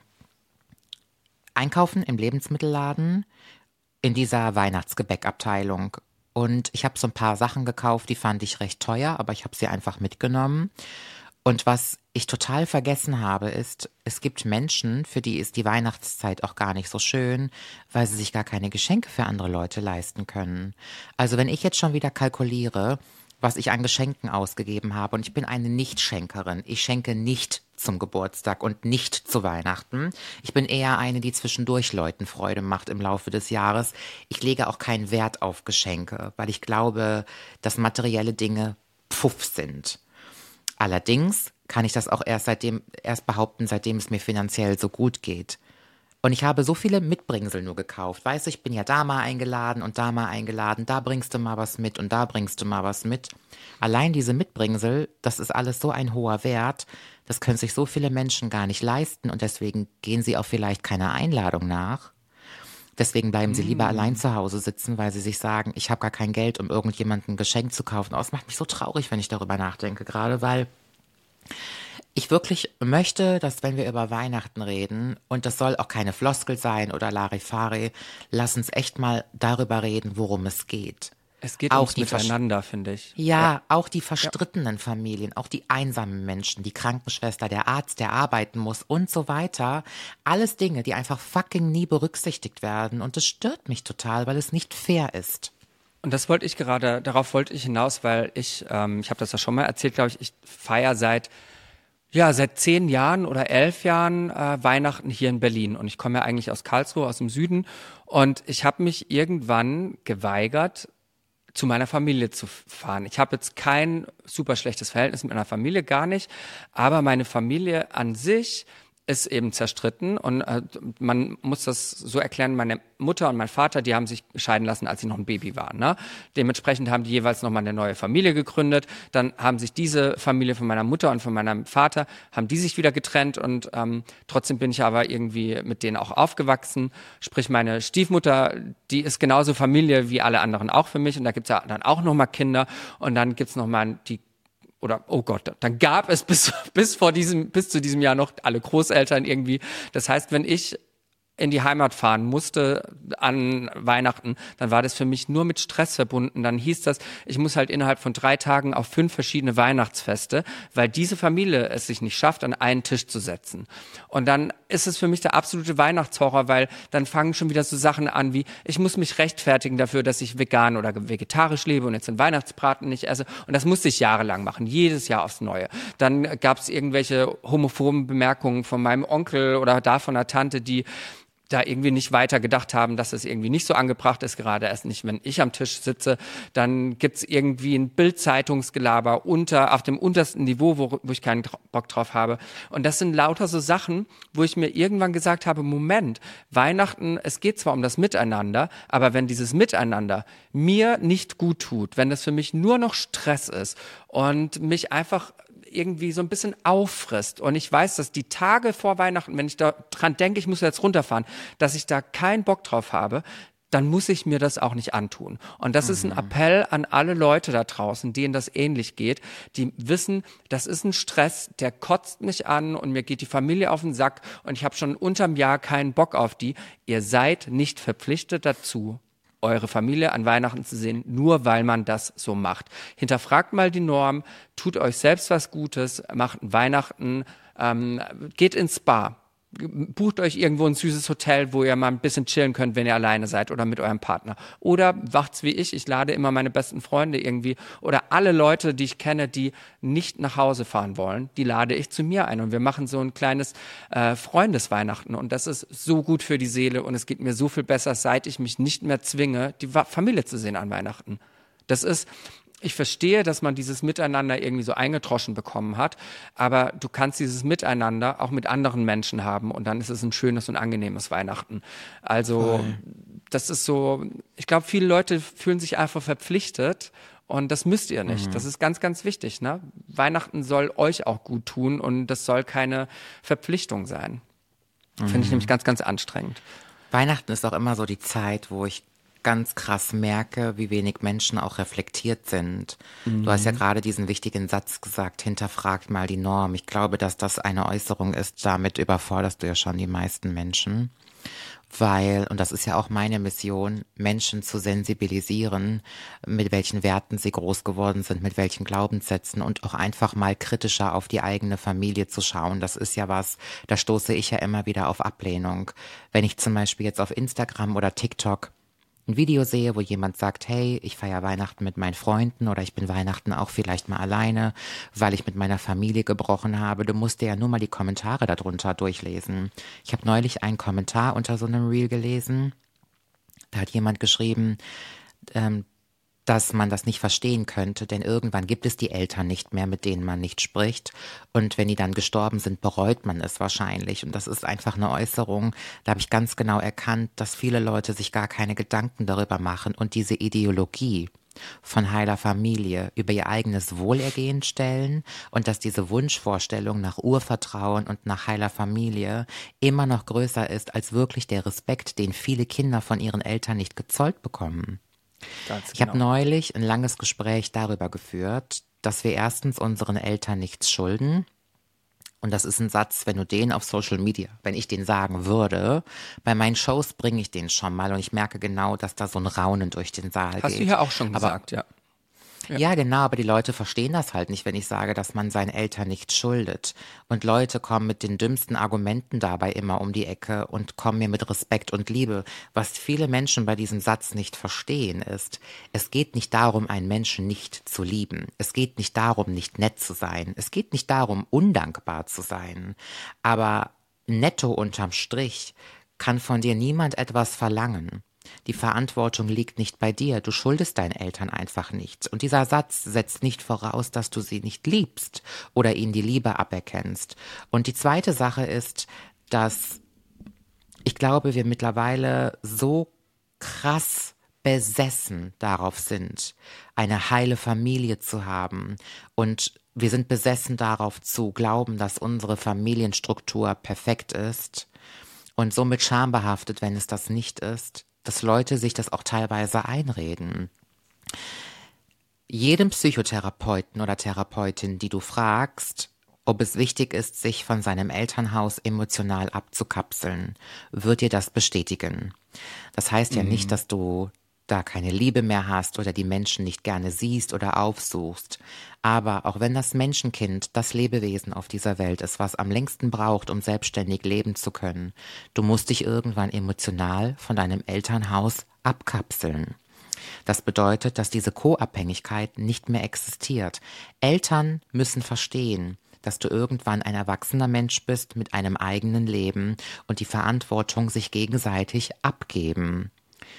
einkaufen im Lebensmittelladen in dieser Weihnachtsgebäckabteilung. Und ich habe so ein paar Sachen gekauft, die fand ich recht teuer, aber ich habe sie einfach mitgenommen. Und was ich total vergessen habe, ist, es gibt Menschen, für die ist die Weihnachtszeit auch gar nicht so schön, weil sie sich gar keine Geschenke für andere Leute leisten können. Also wenn ich jetzt schon wieder kalkuliere, was ich an Geschenken ausgegeben habe, und ich bin eine Nichtschenkerin, ich schenke nicht zum Geburtstag und nicht zu Weihnachten. Ich bin eher eine, die zwischendurch Leuten Freude macht im Laufe des Jahres. Ich lege auch keinen Wert auf Geschenke, weil ich glaube, dass materielle Dinge Pfuff sind. Allerdings kann ich das auch erst seitdem, erst behaupten, seitdem es mir finanziell so gut geht. Und ich habe so viele Mitbringsel nur gekauft. Weißt du, ich bin ja da mal eingeladen und da mal eingeladen, da bringst du mal was mit und da bringst du mal was mit. Allein diese Mitbringsel, das ist alles so ein hoher Wert, das können sich so viele Menschen gar nicht leisten und deswegen gehen sie auch vielleicht keiner Einladung nach. Deswegen bleiben sie lieber allein zu Hause sitzen, weil sie sich sagen, ich habe gar kein Geld, um irgendjemandem ein Geschenk zu kaufen. Oh, es macht mich so traurig, wenn ich darüber nachdenke, gerade weil ich wirklich möchte, dass wenn wir über Weihnachten reden, und das soll auch keine Floskel sein oder Larifari, lass uns echt mal darüber reden, worum es geht. Es geht Auch ums die Versch- Miteinander, finde ich. Ja, Ja. auch die verstrittenen Familien, auch die einsamen Menschen, die Krankenschwester, der Arzt, der arbeiten muss und so weiter. Alles Dinge, die einfach fucking nie berücksichtigt werden. Und das stört mich total, weil es nicht fair ist. Und das wollte ich gerade, darauf wollte ich hinaus, weil ich, ähm, ich habe das ja schon mal erzählt, glaube ich, ich feiere seit, ja, seit zehn Jahren oder elf Jahren äh, Weihnachten hier in Berlin. Und ich komme ja eigentlich aus Karlsruhe, aus dem Süden. Und ich habe mich irgendwann geweigert, zu meiner Familie zu fahren. Ich habe jetzt kein super schlechtes Verhältnis mit meiner Familie, gar nicht. Aber meine Familie an sich ist eben zerstritten und äh, man muss das so erklären, meine Mutter und mein Vater, die haben sich scheiden lassen, als sie noch ein Baby waren. Ne? Dementsprechend haben die jeweils nochmal eine neue Familie gegründet. Dann haben sich diese Familie von meiner Mutter und von meinem Vater, haben die sich wieder getrennt und ähm, trotzdem bin ich aber irgendwie mit denen auch aufgewachsen. Sprich, meine Stiefmutter, die ist genauso Familie wie alle anderen auch für mich und da gibt's ja dann auch nochmal Kinder und dann gibt's nochmal die oder oh Gott, dann gab es bis bis vor diesem bis zu diesem Jahr noch alle Großeltern irgendwie. Das heißt, wenn ich in die Heimat fahren musste an Weihnachten, dann war das für mich nur mit Stress verbunden. Dann hieß das, ich muss halt innerhalb von drei Tagen auf fünf verschiedene Weihnachtsfeste, weil diese Familie es sich nicht schafft, an einen Tisch zu setzen. Und dann ist es für mich der absolute Weihnachtshorror, weil dann fangen schon wieder so Sachen an wie, ich muss mich rechtfertigen dafür, dass ich vegan oder vegetarisch lebe und jetzt den Weihnachtsbraten nicht esse. Und das musste ich jahrelang machen, jedes Jahr aufs Neue. Dann gab es irgendwelche homophoben Bemerkungen von meinem Onkel oder da von der Tante, die da irgendwie nicht weiter gedacht haben, dass es irgendwie nicht so angebracht ist, gerade erst nicht, wenn ich am Tisch sitze. Dann gibt's irgendwie ein Bild-Zeitungsgelaber unter, auf dem untersten Niveau, wo, wo ich keinen Bock drauf habe. Und das sind lauter so Sachen, wo ich mir irgendwann gesagt habe, Moment, Weihnachten, es geht zwar um das Miteinander, aber wenn dieses Miteinander mir nicht gut tut, wenn das für mich nur noch Stress ist und mich einfach irgendwie so ein bisschen auffrisst. Und ich weiß, dass die Tage vor Weihnachten, wenn ich da dran denke, ich muss jetzt runterfahren, dass ich da keinen Bock drauf habe, dann muss ich mir das auch nicht antun. Und das mhm. ist ein Appell an alle Leute da draußen, denen das ähnlich geht, die wissen, das ist ein Stress, der kotzt mich an und mir geht die Familie auf den Sack und ich habe schon unterm Jahr keinen Bock auf die. Ihr seid nicht verpflichtet dazu, eure Familie an Weihnachten zu sehen, nur weil man das so macht. Hinterfragt mal die Norm, tut euch selbst was Gutes, macht Weihnachten, ähm, geht ins Spa, bucht euch irgendwo ein süßes Hotel, wo ihr mal ein bisschen chillen könnt, wenn ihr alleine seid oder mit eurem Partner. Oder macht's wie ich, ich lade immer meine besten Freunde irgendwie oder alle Leute, die ich kenne, die nicht nach Hause fahren wollen, die lade ich zu mir ein und wir machen so ein kleines äh, Freundesweihnachten und das ist so gut für die Seele und es geht mir so viel besser, seit ich mich nicht mehr zwinge, die Familie zu sehen an Weihnachten. Das ist Ich verstehe, dass man dieses Miteinander irgendwie so eingetroschen bekommen hat, aber du kannst dieses Miteinander auch mit anderen Menschen haben und dann ist es ein schönes und angenehmes Weihnachten. Also Voll. Das ist so, ich glaube, viele Leute fühlen sich einfach verpflichtet und das müsst ihr nicht. Mhm. Das ist ganz, ganz wichtig. Ne? Weihnachten soll euch auch gut tun und das soll keine Verpflichtung sein. Mhm. Finde ich nämlich ganz, ganz anstrengend. Weihnachten ist auch immer so die Zeit, wo ich ganz krass merke, wie wenig Menschen auch reflektiert sind. Mhm. Du hast ja gerade diesen wichtigen Satz gesagt, hinterfragt mal die Norm. Ich glaube, dass das eine Äußerung ist, damit überforderst du ja schon die meisten Menschen. Weil, und das ist ja auch meine Mission, Menschen zu sensibilisieren, mit welchen Werten sie groß geworden sind, mit welchen Glaubenssätzen und auch einfach mal kritischer auf die eigene Familie zu schauen. Das ist ja was, da stoße ich ja immer wieder auf Ablehnung. Wenn ich zum Beispiel jetzt auf Instagram oder TikTok ein Video sehe, wo jemand sagt, hey, ich feiere Weihnachten mit meinen Freunden oder ich bin Weihnachten auch vielleicht mal alleine, weil ich mit meiner Familie gebrochen habe. Du musst dir ja nur mal die Kommentare darunter durchlesen. Ich habe neulich einen Kommentar unter so einem Reel gelesen. Da hat jemand geschrieben, ähm, dass man das nicht verstehen könnte, denn irgendwann gibt es die Eltern nicht mehr, mit denen man nicht spricht. Und wenn die dann gestorben sind, bereut man es wahrscheinlich. Und das ist einfach eine Äußerung, da habe ich ganz genau erkannt, dass viele Leute sich gar keine Gedanken darüber machen und diese Ideologie von heiler Familie über ihr eigenes Wohlergehen stellen und dass diese Wunschvorstellung nach Urvertrauen und nach heiler Familie immer noch größer ist als wirklich der Respekt, den viele Kinder von ihren Eltern nicht gezollt bekommen. Ganz ich genau. habe neulich ein langes Gespräch darüber geführt, dass wir erstens unseren Eltern nichts schulden. Und das ist ein Satz, wenn du den auf Social Media, wenn ich den sagen würde, bei meinen Shows bringe ich den schon mal und ich merke genau, dass da so ein Raunen durch den Saal Hast geht. Hast du ja auch schon gesagt, Aber, ja. Ja. ja, genau, aber die Leute verstehen das halt nicht, wenn ich sage, dass man seinen Eltern nicht schuldet. Und Leute kommen mit den dümmsten Argumenten dabei immer um die Ecke und kommen mir mit Respekt und Liebe. Was viele Menschen bei diesem Satz nicht verstehen ist, es geht nicht darum, einen Menschen nicht zu lieben. Es geht nicht darum, nicht nett zu sein. Es geht nicht darum, undankbar zu sein. Aber netto unterm Strich kann von dir niemand etwas verlangen. Die Verantwortung liegt nicht bei dir, du schuldest deinen Eltern einfach nichts. Und dieser Satz setzt nicht voraus, dass du sie nicht liebst oder ihnen die Liebe aberkennst. Und die zweite Sache ist, dass ich glaube, wir mittlerweile so krass besessen darauf sind, eine heile Familie zu haben. Und wir sind besessen darauf zu glauben, dass unsere Familienstruktur perfekt ist und somit schambehaftet, wenn es das nicht ist, dass Leute sich das auch teilweise einreden. Jedem Psychotherapeuten oder Therapeutin, die du fragst, ob es wichtig ist, sich von seinem Elternhaus emotional abzukapseln, wird dir das bestätigen. Das heißt ja mhm. nicht, dass du da keine Liebe mehr hast oder die Menschen nicht gerne siehst oder aufsuchst. Aber auch wenn das Menschenkind das Lebewesen auf dieser Welt ist, was am längsten braucht, um selbstständig leben zu können, du musst dich irgendwann emotional von deinem Elternhaus abkapseln. Das bedeutet, dass diese Co-Abhängigkeit nicht mehr existiert. Eltern müssen verstehen, dass du irgendwann ein erwachsener Mensch bist mit einem eigenen Leben und die Verantwortung sich gegenseitig abgeben.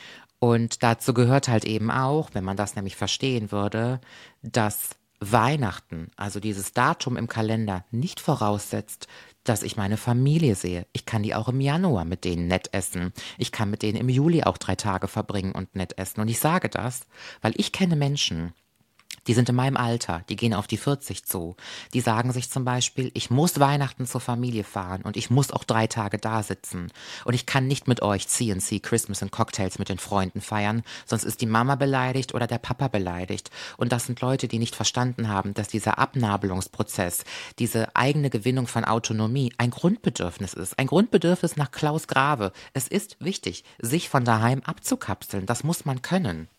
Und dazu gehört halt eben auch, wenn man das nämlich verstehen würde, dass Weihnachten, also dieses Datum im Kalender, nicht voraussetzt, dass ich meine Familie sehe. Ich kann die auch im Januar mit denen nett essen. Ich kann mit denen im Juli auch drei Tage verbringen und nett essen. Und ich sage das, weil ich kenne Menschen, die sind in meinem Alter, die gehen auf die vierzig zu. Die sagen sich zum Beispiel, ich muss Weihnachten zur Familie fahren und ich muss auch drei Tage da sitzen. Und ich kann nicht mit euch C and C, Christmas und Cocktails mit den Freunden feiern, sonst ist die Mama beleidigt oder der Papa beleidigt. Und das sind Leute, die nicht verstanden haben, dass dieser Abnabelungsprozess, diese eigene Gewinnung von Autonomie ein Grundbedürfnis ist. Ein Grundbedürfnis nach Klaus Grave. Es ist wichtig, sich von daheim abzukapseln. Das muss man können.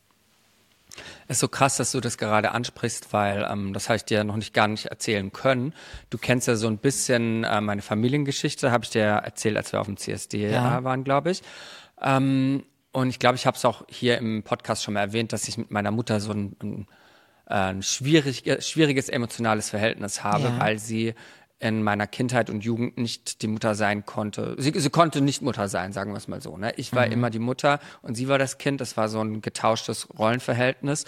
Es ist so krass, dass du das gerade ansprichst, weil ähm, das habe ich dir noch nicht gar nicht erzählen können. Du kennst ja so ein bisschen äh, meine Familiengeschichte, habe ich dir erzählt, als wir auf dem C S D ja. äh, waren, glaube ich. Ähm, und ich glaube, ich habe es auch hier im Podcast schon mal erwähnt, dass ich mit meiner Mutter so ein, ein, ein schwierig, schwieriges emotionales Verhältnis habe, ja. weil sie in meiner Kindheit und Jugend nicht die Mutter sein konnte. Sie, sie konnte nicht Mutter sein, sagen wir es mal so. Ne? Ich war mhm. immer die Mutter und sie war das Kind. Das war so ein getauschtes Rollenverhältnis.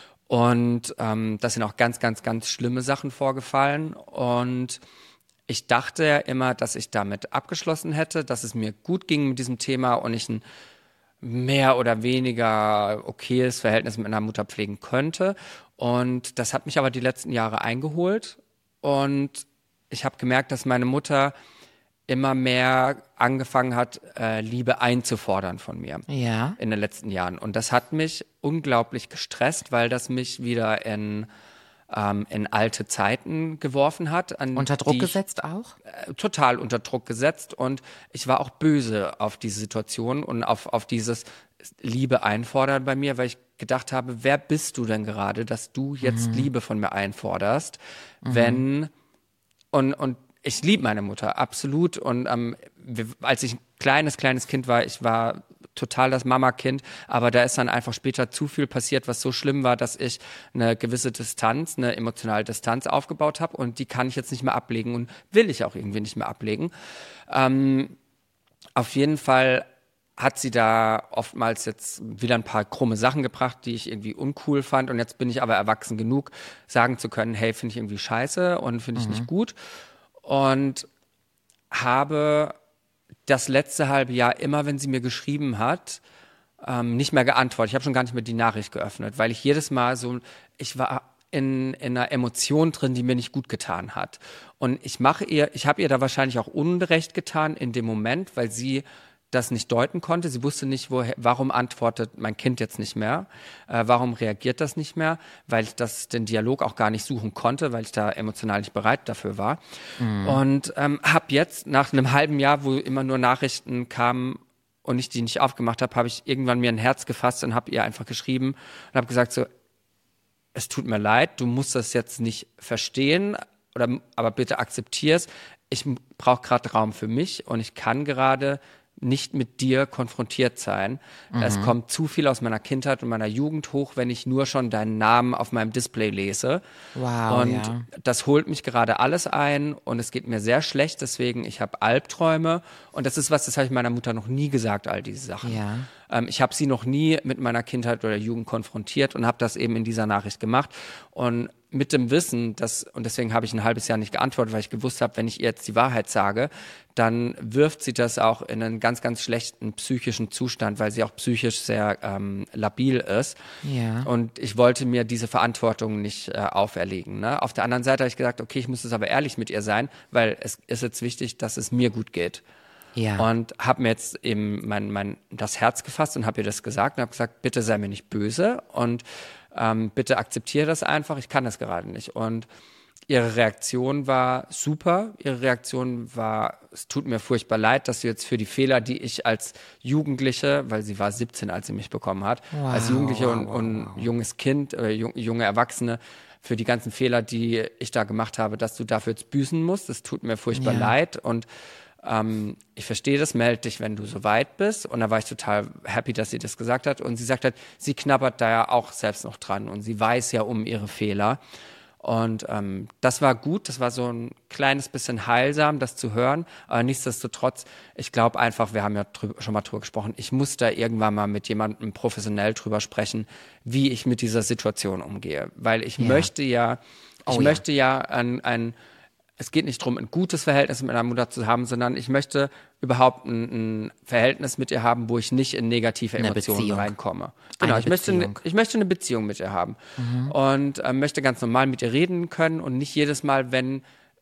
Und ähm, das sind auch ganz, ganz, ganz schlimme Sachen vorgefallen. Und ich dachte ja immer, dass ich damit abgeschlossen hätte, dass es mir gut ging mit diesem Thema und ich ein mehr oder weniger okayes Verhältnis mit meiner Mutter pflegen könnte. Und das hat mich aber die letzten Jahre eingeholt. Und ich habe gemerkt, dass meine Mutter immer mehr angefangen hat, äh, Liebe einzufordern von mir ja. in den letzten Jahren. Und das hat mich unglaublich gestresst, weil das mich wieder in, ähm, in alte Zeiten geworfen hat. An unter Druck ich, gesetzt auch? Äh, total unter Druck gesetzt. Und ich war auch böse auf diese Situation und auf, auf dieses Liebe einfordern bei mir, weil ich gedacht habe, wer bist du denn gerade, dass du jetzt mhm. Liebe von mir einforderst, mhm. wenn... Und, und ich liebe meine Mutter, absolut. Und ähm, wir, als ich ein kleines, kleines Kind war, ich war total das Mama-Kind, aber da ist dann einfach später zu viel passiert, was so schlimm war, dass ich eine gewisse Distanz, eine emotionale Distanz aufgebaut habe und die kann ich jetzt nicht mehr ablegen und will ich auch irgendwie nicht mehr ablegen. Ähm, auf jeden Fall hat sie da oftmals jetzt wieder ein paar krumme Sachen gebracht, die ich irgendwie uncool fand. Und jetzt bin ich aber erwachsen genug, sagen zu können, hey, finde ich irgendwie scheiße und finde ich mhm. nicht gut. Und habe das letzte halbe Jahr immer, wenn sie mir geschrieben hat, ähm, nicht mehr geantwortet. Ich habe schon gar nicht mehr die Nachricht geöffnet, weil ich jedes Mal so, ich war in, in einer Emotion drin, die mir nicht gut getan hat. Und ich mache ihr, ich habe ihr da wahrscheinlich auch Unrecht getan in dem Moment, weil sie das nicht deuten konnte. Sie wusste nicht, woher, warum antwortet mein Kind jetzt nicht mehr, äh, warum reagiert das nicht mehr, weil ich das den Dialog auch gar nicht suchen konnte, weil ich da emotional nicht bereit dafür war. Mhm. Und ähm, habe jetzt nach einem halben Jahr, wo immer nur Nachrichten kamen und ich die nicht aufgemacht habe, habe ich irgendwann mir ein Herz gefasst und habe ihr einfach geschrieben und habe gesagt so, es tut mir leid, du musst das jetzt nicht verstehen, oder, aber bitte akzeptier's. Ich brauche gerade Raum für mich und ich kann gerade nicht mit dir konfrontiert sein. Mhm. Es kommt zu viel aus meiner Kindheit und meiner Jugend hoch, wenn ich nur schon deinen Namen auf meinem Display lese. Wow, und ja. das holt mich gerade alles ein und es geht mir sehr schlecht, deswegen ich habe Albträume und das ist was, das habe ich meiner Mutter noch nie gesagt, all diese Sachen. Ja. Ähm, ich habe sie noch nie mit meiner Kindheit oder Jugend konfrontiert und habe das eben in dieser Nachricht gemacht und mit dem Wissen, dass, und deswegen habe ich ein halbes Jahr nicht geantwortet, weil ich gewusst habe, wenn ich ihr jetzt die Wahrheit sage, dann wirft sie das auch in einen ganz, ganz schlechten psychischen Zustand, weil sie auch psychisch sehr ähm, labil ist. Ja. Und ich wollte mir diese Verantwortung nicht äh, auferlegen. Ne? Auf der anderen Seite habe ich gesagt, okay, ich muss es aber ehrlich mit ihr sein, weil es ist jetzt wichtig, dass es mir gut geht. Ja. Und habe mir jetzt eben mein, mein, das Herz gefasst und habe ihr das gesagt und habe gesagt, bitte sei mir nicht böse und ähm, bitte akzeptiere das einfach, ich kann das gerade nicht. Und ihre Reaktion war super. Ihre Reaktion war, es tut mir furchtbar leid, dass du jetzt für die Fehler, die ich als Jugendliche, weil sie war siebzehn, als sie mich bekommen hat, wow, als Jugendliche wow, und, wow, und wow. junges Kind, äh, junge Erwachsene, für die ganzen Fehler, die ich da gemacht habe, dass du dafür jetzt büßen musst. Es tut mir furchtbar ja. leid und Ähm, ich verstehe das, melde dich, wenn du so weit bist. Und da war ich total happy, dass sie das gesagt hat. Und sie sagt halt, sie knabbert da ja auch selbst noch dran und sie weiß ja um ihre Fehler. Und ähm, das war gut, das war so ein kleines bisschen heilsam, das zu hören. Aber nichtsdestotrotz, ich glaube einfach, wir haben ja drüber, schon mal drüber gesprochen, ich muss da irgendwann mal mit jemandem professionell drüber sprechen, wie ich mit dieser Situation umgehe. Weil ich ja. möchte ja, ich oh, möchte ja ein, ein es geht nicht darum, ein gutes Verhältnis mit meiner Mutter zu haben, sondern ich möchte überhaupt ein, ein Verhältnis mit ihr haben, wo ich nicht in negative eine Emotionen Beziehung. reinkomme. Genau, Eine ich möchte, Beziehung. ich möchte eine Beziehung mit ihr haben mhm. und äh, möchte ganz normal mit ihr reden können und nicht jedes Mal, wenn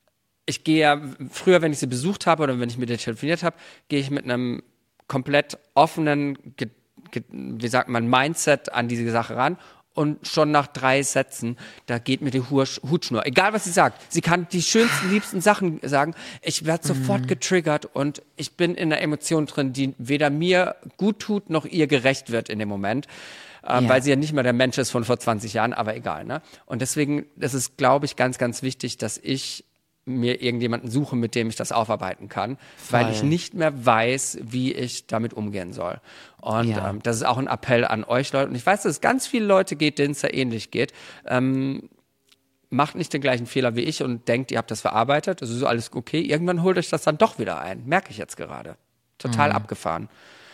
ich gehe ja, früher, wenn ich sie besucht habe oder wenn ich mit ihr telefoniert habe, gehe ich mit einem komplett offenen, ge, ge, wie sagt man, Mindset an diese Sache ran. Und schon nach drei Sätzen, da geht mir die Hutschnur. Egal, was sie sagt. Sie kann die schönsten, liebsten Sachen sagen. Ich werde sofort getriggert und ich bin in einer Emotion drin, die weder mir gut tut, noch ihr gerecht wird in dem Moment. Ähm, ja. Weil sie ja nicht mehr der Mensch ist von vor zwanzig Jahren, aber egal. Ne? Und deswegen, das ist, glaube ich, ganz, ganz wichtig, dass ich mir irgendjemanden suche, mit dem ich das aufarbeiten kann, Voll. weil ich nicht mehr weiß, wie ich damit umgehen soll. Und ja. ähm, das ist auch ein Appell an euch Leute. Und ich weiß, dass es ganz viele Leute geht, denen es da ähnlich geht. Ähm, macht nicht den gleichen Fehler wie ich und denkt, ihr habt das verarbeitet, das ist alles okay. Irgendwann holt euch das dann doch wieder ein. Merke ich jetzt gerade. Total mhm. abgefahren.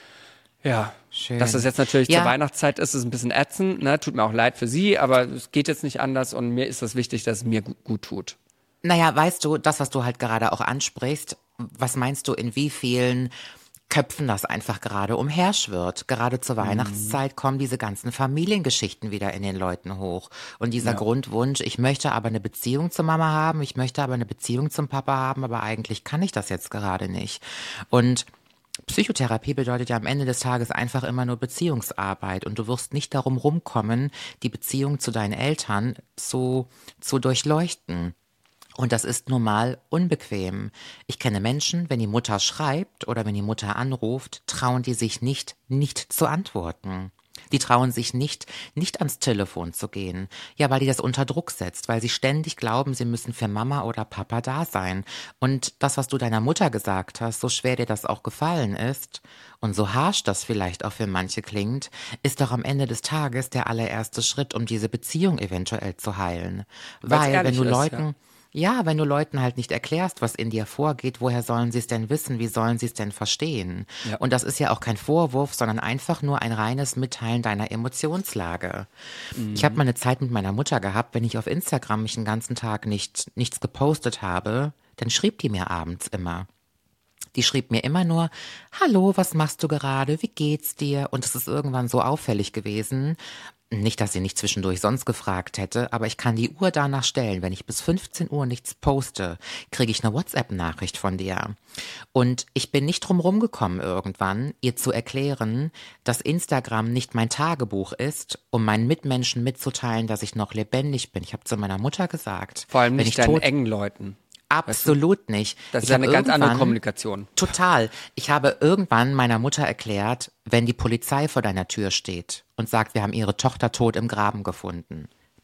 Ja, schön. Dass das jetzt natürlich ja. zur Weihnachtszeit ist, ist ein bisschen ätzend. Ne? Tut mir auch leid für sie, aber es geht jetzt nicht anders und mir ist das wichtig, dass es mir gut, gut tut. Naja, weißt du, das, was du halt gerade auch ansprichst, was meinst du, in wie vielen Köpfen das einfach gerade umherschwirrt? Gerade zur Weihnachtszeit kommen diese ganzen Familiengeschichten wieder in den Leuten hoch. Und dieser Ja. Grundwunsch, ich möchte aber eine Beziehung zur Mama haben, ich möchte aber eine Beziehung zum Papa haben, aber eigentlich kann ich das jetzt gerade nicht. Und Psychotherapie bedeutet ja am Ende des Tages einfach immer nur Beziehungsarbeit und du wirst nicht darum rumkommen, die Beziehung zu deinen Eltern zu, zu durchleuchten. Und das ist normal unbequem. Ich kenne Menschen, wenn die Mutter schreibt oder wenn die Mutter anruft, trauen die sich nicht, nicht zu antworten. Die trauen sich nicht, nicht ans Telefon zu gehen. Ja, weil die das unter Druck setzt, weil sie ständig glauben, sie müssen für Mama oder Papa da sein. Und das, was du deiner Mutter gesagt hast, so schwer dir das auch gefallen ist und so harsch das vielleicht auch für manche klingt, ist doch am Ende des Tages der allererste Schritt, um diese Beziehung eventuell zu heilen. Weil's Weil, wenn ehrlich du ist, Leuten... ja. Ja, wenn du Leuten halt nicht erklärst, was in dir vorgeht, woher sollen sie es denn wissen, wie sollen sie es denn verstehen? Ja. Und das ist ja auch kein Vorwurf, sondern einfach nur ein reines Mitteilen deiner Emotionslage. Mhm. Ich habe mal eine Zeit mit meiner Mutter gehabt, wenn ich auf Instagram mich den ganzen Tag nicht nichts gepostet habe, dann schrieb die mir abends immer. Die schrieb mir immer nur, hallo, was machst du gerade, wie geht's dir? Und es ist irgendwann so auffällig gewesen. Nicht, dass sie nicht zwischendurch sonst gefragt hätte, aber ich kann die Uhr danach stellen. Wenn ich bis fünfzehn Uhr nichts poste, kriege ich eine WhatsApp-Nachricht von dir. Und ich bin nicht drum rumgekommen irgendwann, ihr zu erklären, dass Instagram nicht mein Tagebuch ist, um meinen Mitmenschen mitzuteilen, dass ich noch lebendig bin. Ich habe zu meiner Mutter gesagt. Vor allem wenn nicht ich deinen tot engen Leuten. Absolut weißt du? Nicht. Das ist ich ja eine ganz andere irgendwann- Kommunikation. Total. Ich habe irgendwann meiner Mutter erklärt, wenn die Polizei vor deiner Tür steht und sagt, wir haben ihre Tochter tot im Graben gefunden,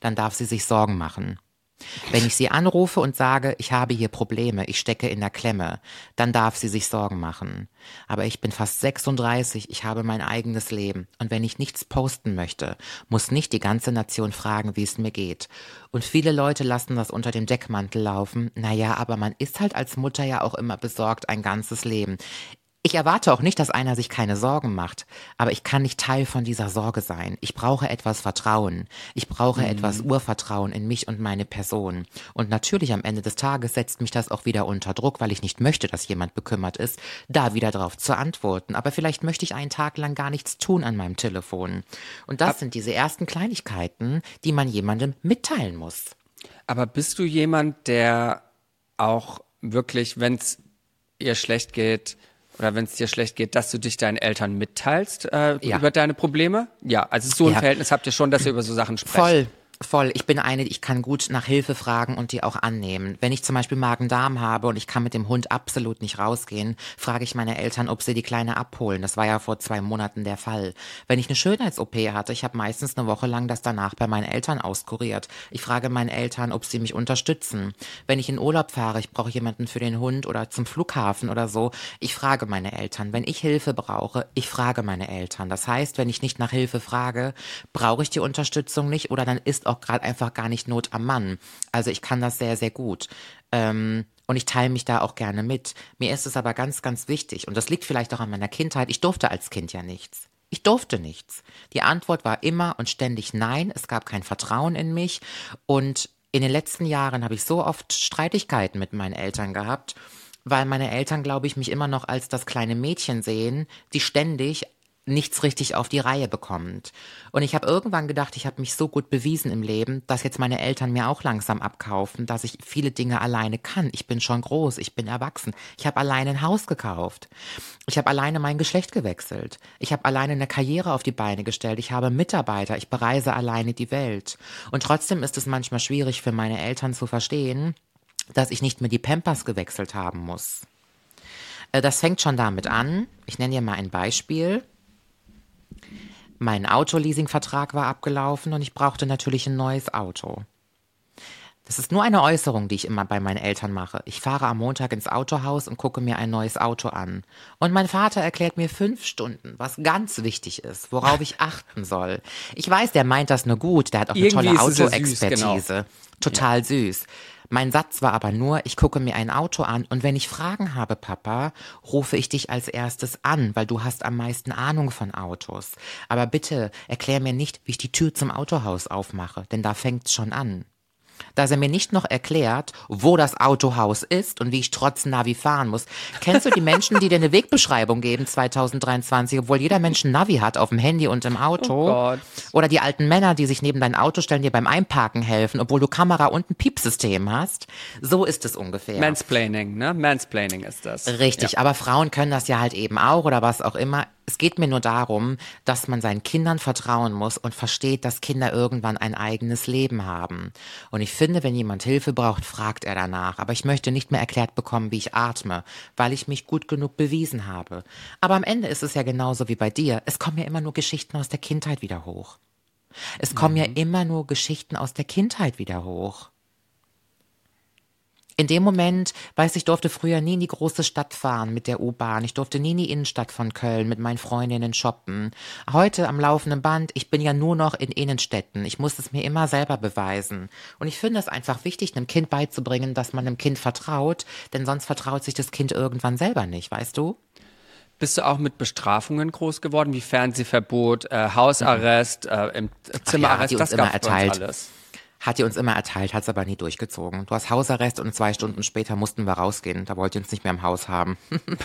dann darf sie sich Sorgen machen. Wenn ich sie anrufe und sage, ich habe hier Probleme, ich stecke in der Klemme, dann darf sie sich Sorgen machen. Aber ich bin fast sechsunddreißig, ich habe mein eigenes Leben. Und wenn ich nichts posten möchte, muss nicht die ganze Nation fragen, wie es mir geht. Und viele Leute lassen das unter dem Deckmantel laufen. Naja, aber man ist halt als Mutter ja auch immer besorgt ein ganzes Leben. Ich erwarte auch nicht, dass einer sich keine Sorgen macht, aber ich kann nicht Teil von dieser Sorge sein. Ich brauche etwas Vertrauen. Ich brauche mhm. etwas Urvertrauen in mich und meine Person. Und natürlich am Ende des Tages setzt mich das auch wieder unter Druck, weil ich nicht möchte, dass jemand bekümmert ist, da wieder drauf zu antworten. Aber vielleicht möchte ich einen Tag lang gar nichts tun an meinem Telefon. Und das Ab- sind diese ersten Kleinigkeiten, die man jemandem mitteilen muss. Aber bist du jemand, der auch wirklich, wenn es ihr schlecht geht, oder wenn es dir schlecht geht, dass du dich deinen Eltern mitteilst äh, ja. über deine Probleme? Ja, also so ein ja. Verhältnis habt ihr schon, dass ihr über so Sachen sprecht. Voll. Voll. Ich bin eine, ich kann gut nach Hilfe fragen und die auch annehmen. Wenn ich zum Beispiel Magen-Darm habe und ich kann mit dem Hund absolut nicht rausgehen, frage ich meine Eltern, ob sie die Kleine abholen. Das war ja vor zwei Monaten der Fall. Wenn ich eine Schönheits-O P hatte, ich habe meistens eine Woche lang das danach bei meinen Eltern auskuriert. Ich frage meine Eltern, ob sie mich unterstützen. Wenn ich in Urlaub fahre, ich brauche jemanden für den Hund oder zum Flughafen oder so, ich frage meine Eltern. Wenn ich Hilfe brauche, ich frage meine Eltern. Das heißt, wenn ich nicht nach Hilfe frage, brauche ich die Unterstützung nicht oder dann ist auch gerade einfach gar nicht Not am Mann. Also ich kann das sehr, sehr gut. Ähm, und ich teile mich da auch gerne mit. Mir ist es aber ganz, ganz wichtig, und das liegt vielleicht auch an meiner Kindheit, ich durfte als Kind ja nichts. Ich durfte nichts. Die Antwort war immer und ständig nein. Es gab kein Vertrauen in mich. Und in den letzten Jahren habe ich so oft Streitigkeiten mit meinen Eltern gehabt, weil meine Eltern, glaube ich, mich immer noch als das kleine Mädchen sehen, die ständig nichts richtig auf die Reihe bekommt. Und ich habe irgendwann gedacht, ich habe mich so gut bewiesen im Leben, dass jetzt meine Eltern mir auch langsam abkaufen, dass ich viele Dinge alleine kann. Ich bin schon groß, ich bin erwachsen. Ich habe alleine ein Haus gekauft. Ich habe alleine mein Geschlecht gewechselt. Ich habe alleine eine Karriere auf die Beine gestellt. Ich habe Mitarbeiter. Ich bereise alleine die Welt. Und trotzdem ist es manchmal schwierig für meine Eltern zu verstehen, dass ich nicht mehr die Pampers gewechselt haben muss. Das fängt schon damit an. Ich nenne dir mal ein Beispiel. Mein Autoleasing-Vertrag war abgelaufen und ich brauchte natürlich ein neues Auto. Das ist nur eine Äußerung, die ich immer bei meinen Eltern mache. Ich fahre am Montag ins Autohaus und gucke mir ein neues Auto an. Und mein Vater erklärt mir fünf Stunden, was ganz wichtig ist, worauf ich achten soll. Ich weiß, der meint das nur gut, der hat auch eine Irgendwie tolle Autoexpertise. Genau. Total ja. süß. Mein Satz war aber nur, ich gucke mir ein Auto an und wenn ich Fragen habe, Papa, rufe ich dich als erstes an, weil du hast am meisten Ahnung von Autos. Aber bitte erklär mir nicht, wie ich die Tür zum Autohaus aufmache, denn da fängt's schon an. Dass er mir nicht noch erklärt, wo das Autohaus ist und wie ich trotz Navi fahren muss. Kennst du die Menschen, die dir eine Wegbeschreibung geben zwanzig dreiundzwanzig, obwohl jeder Mensch ein Navi hat auf dem Handy und im Auto? Oh Gott. Oder die alten Männer, die sich neben dein Auto stellen, dir beim Einparken helfen, obwohl du Kamera und ein Piepsystem hast? So ist es ungefähr. Mansplaining, ne? Mansplaining ist das. Richtig, ja. aber Frauen können das ja halt eben auch oder was auch immer. Es geht mir nur darum, dass man seinen Kindern vertrauen muss und versteht, dass Kinder irgendwann ein eigenes Leben haben. Und ich finde, wenn jemand Hilfe braucht, fragt er danach. Aber ich möchte nicht mehr erklärt bekommen, wie ich atme, weil ich mich gut genug bewiesen habe. Aber am Ende ist es ja genauso wie bei dir. Es kommen ja immer nur Geschichten aus der Kindheit wieder hoch. Es kommen mhm. ja immer nur Geschichten aus der Kindheit wieder hoch. In dem Moment, weiß ich, durfte früher nie in die große Stadt fahren mit der U-Bahn. Ich durfte nie in die Innenstadt von Köln mit meinen Freundinnen shoppen. Heute am laufenden Band, ich bin ja nur noch in Innenstädten. Ich muss es mir immer selber beweisen. Und ich finde es einfach wichtig, einem Kind beizubringen, dass man einem Kind vertraut, denn sonst vertraut sich das Kind irgendwann selber nicht, weißt du? Bist du auch mit Bestrafungen groß geworden, wie Fernsehverbot, äh, Hausarrest, äh, im Zimmerarrest, ja, das immer gab es erteilt. alles. Hat die uns immer erteilt, hat es aber nie durchgezogen. Du hast Hausarrest und zwei Stunden später mussten wir rausgehen. Da wollt ihr uns nicht mehr im Haus haben.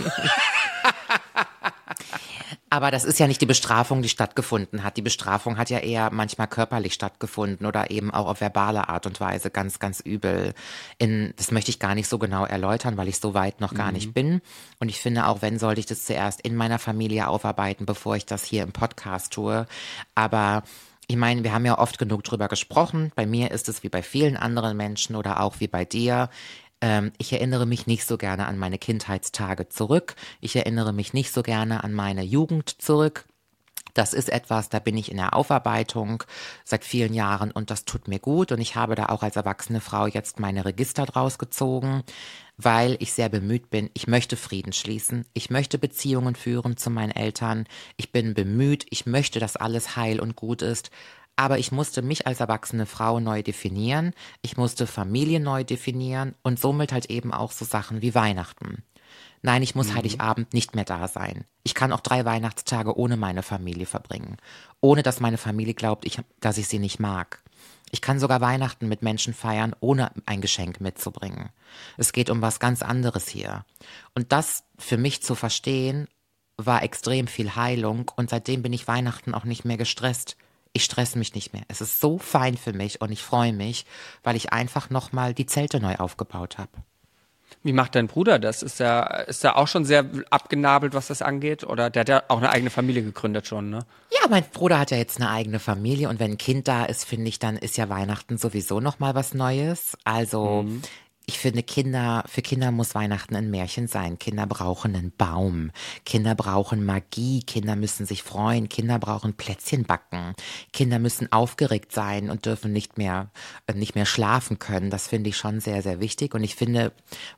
Aber das ist ja nicht die Bestrafung, die stattgefunden hat. Die Bestrafung hat ja eher manchmal körperlich stattgefunden oder eben auch auf verbale Art und Weise ganz, ganz übel. In, das möchte ich gar nicht so genau erläutern, weil ich so weit noch gar mhm. nicht bin. Und ich finde, auch wenn, sollte ich das zuerst in meiner Familie aufarbeiten, bevor ich das hier im Podcast tue. Aber ich meine, wir haben ja oft genug drüber gesprochen. Bei mir ist es wie bei vielen anderen Menschen oder auch wie bei dir. Ähm, ich erinnere mich nicht so gerne an meine Kindheitstage zurück. Ich erinnere mich nicht so gerne an meine Jugend zurück. Das ist etwas, da bin ich in der Aufarbeitung seit vielen Jahren und das tut mir gut und ich habe da auch als erwachsene Frau jetzt meine Register draus gezogen, weil ich sehr bemüht bin. Ich möchte Frieden schließen, ich möchte Beziehungen führen zu meinen Eltern, ich bin bemüht, ich möchte, dass alles heil und gut ist, aber ich musste mich als erwachsene Frau neu definieren, ich musste Familie neu definieren und somit halt eben auch so Sachen wie Weihnachten. Nein, ich muss mhm. Heiligabend nicht mehr da sein. Ich kann auch drei Weihnachtstage ohne meine Familie verbringen. Ohne dass meine Familie glaubt, ich, dass ich sie nicht mag. Ich kann sogar Weihnachten mit Menschen feiern, ohne ein Geschenk mitzubringen. Es geht um was ganz anderes hier. Und das für mich zu verstehen, war extrem viel Heilung. Und seitdem bin ich Weihnachten auch nicht mehr gestresst. Ich stresse mich nicht mehr. Es ist so fein für mich und ich freue mich, weil ich einfach nochmal die Zelte neu aufgebaut habe. Wie macht dein Bruder das? Ist er ist er auch schon sehr abgenabelt, was das angeht? Oder der hat ja auch eine eigene Familie gegründet schon, ne? Ja, mein Bruder hat ja jetzt eine eigene Familie und wenn ein Kind da ist, finde ich, dann ist ja Weihnachten sowieso nochmal was Neues. Also mhm. ich finde, Kinder, für Kinder muss Weihnachten ein Märchen sein. Kinder brauchen einen Baum. Kinder brauchen Magie. Kinder müssen sich freuen. Kinder brauchen Plätzchen backen. Kinder müssen aufgeregt sein und dürfen nicht mehr, nicht mehr schlafen können. Das finde ich schon sehr, sehr wichtig. Und ich finde,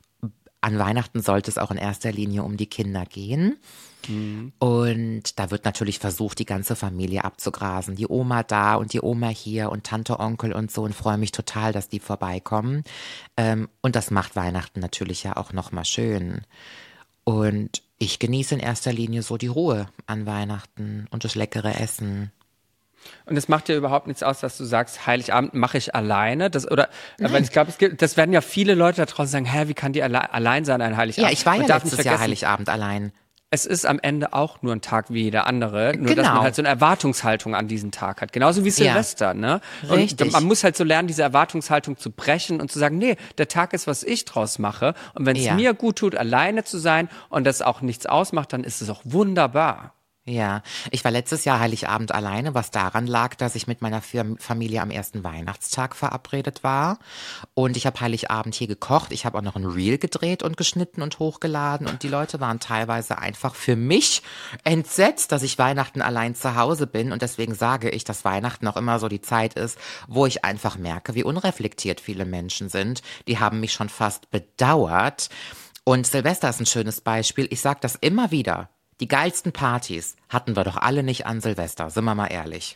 an Weihnachten sollte es auch in erster Linie um die Kinder gehen. Mhm. Und da wird natürlich versucht, die ganze Familie abzugrasen. Die Oma da und die Oma hier und Tante, Onkel und so und freue mich total, dass die vorbeikommen. Ähm, und das macht Weihnachten natürlich ja auch nochmal schön. Und ich genieße in erster Linie so die Ruhe an Weihnachten und das leckere Essen. Und es macht dir überhaupt nichts aus, dass du sagst, Heiligabend mache ich alleine? Das, oder, weil ich glaube, es gibt, das werden ja viele Leute da draußen sagen, hä, wie kann die alle, allein sein, ein Heiligabend? Ja, ich war ja letztes Jahr Heiligabend allein. Es ist am Ende auch nur ein Tag wie jeder andere, nur genau. dass man halt so eine Erwartungshaltung an diesen Tag hat. Genauso wie Silvester, ja. ne? Und Richtig. Man muss halt so lernen, diese Erwartungshaltung zu brechen und zu sagen, nee, der Tag ist, was ich draus mache. Und wenn es ja. mir gut tut, alleine zu sein und das auch nichts ausmacht, dann ist es auch wunderbar. Ja, ich war letztes Jahr Heiligabend alleine, was daran lag, dass ich mit meiner Familie am ersten Weihnachtstag verabredet war. Und ich habe Heiligabend hier gekocht. Ich habe auch noch ein Reel gedreht und geschnitten und hochgeladen. Und die Leute waren teilweise einfach für mich entsetzt, dass ich Weihnachten allein zu Hause bin. Und deswegen sage ich, dass Weihnachten auch immer so die Zeit ist, wo ich einfach merke, wie unreflektiert viele Menschen sind. Die haben mich schon fast bedauert. Und Silvester ist ein schönes Beispiel. Ich sage das immer wieder. Die geilsten Partys hatten wir doch alle nicht an Silvester, sind wir mal ehrlich.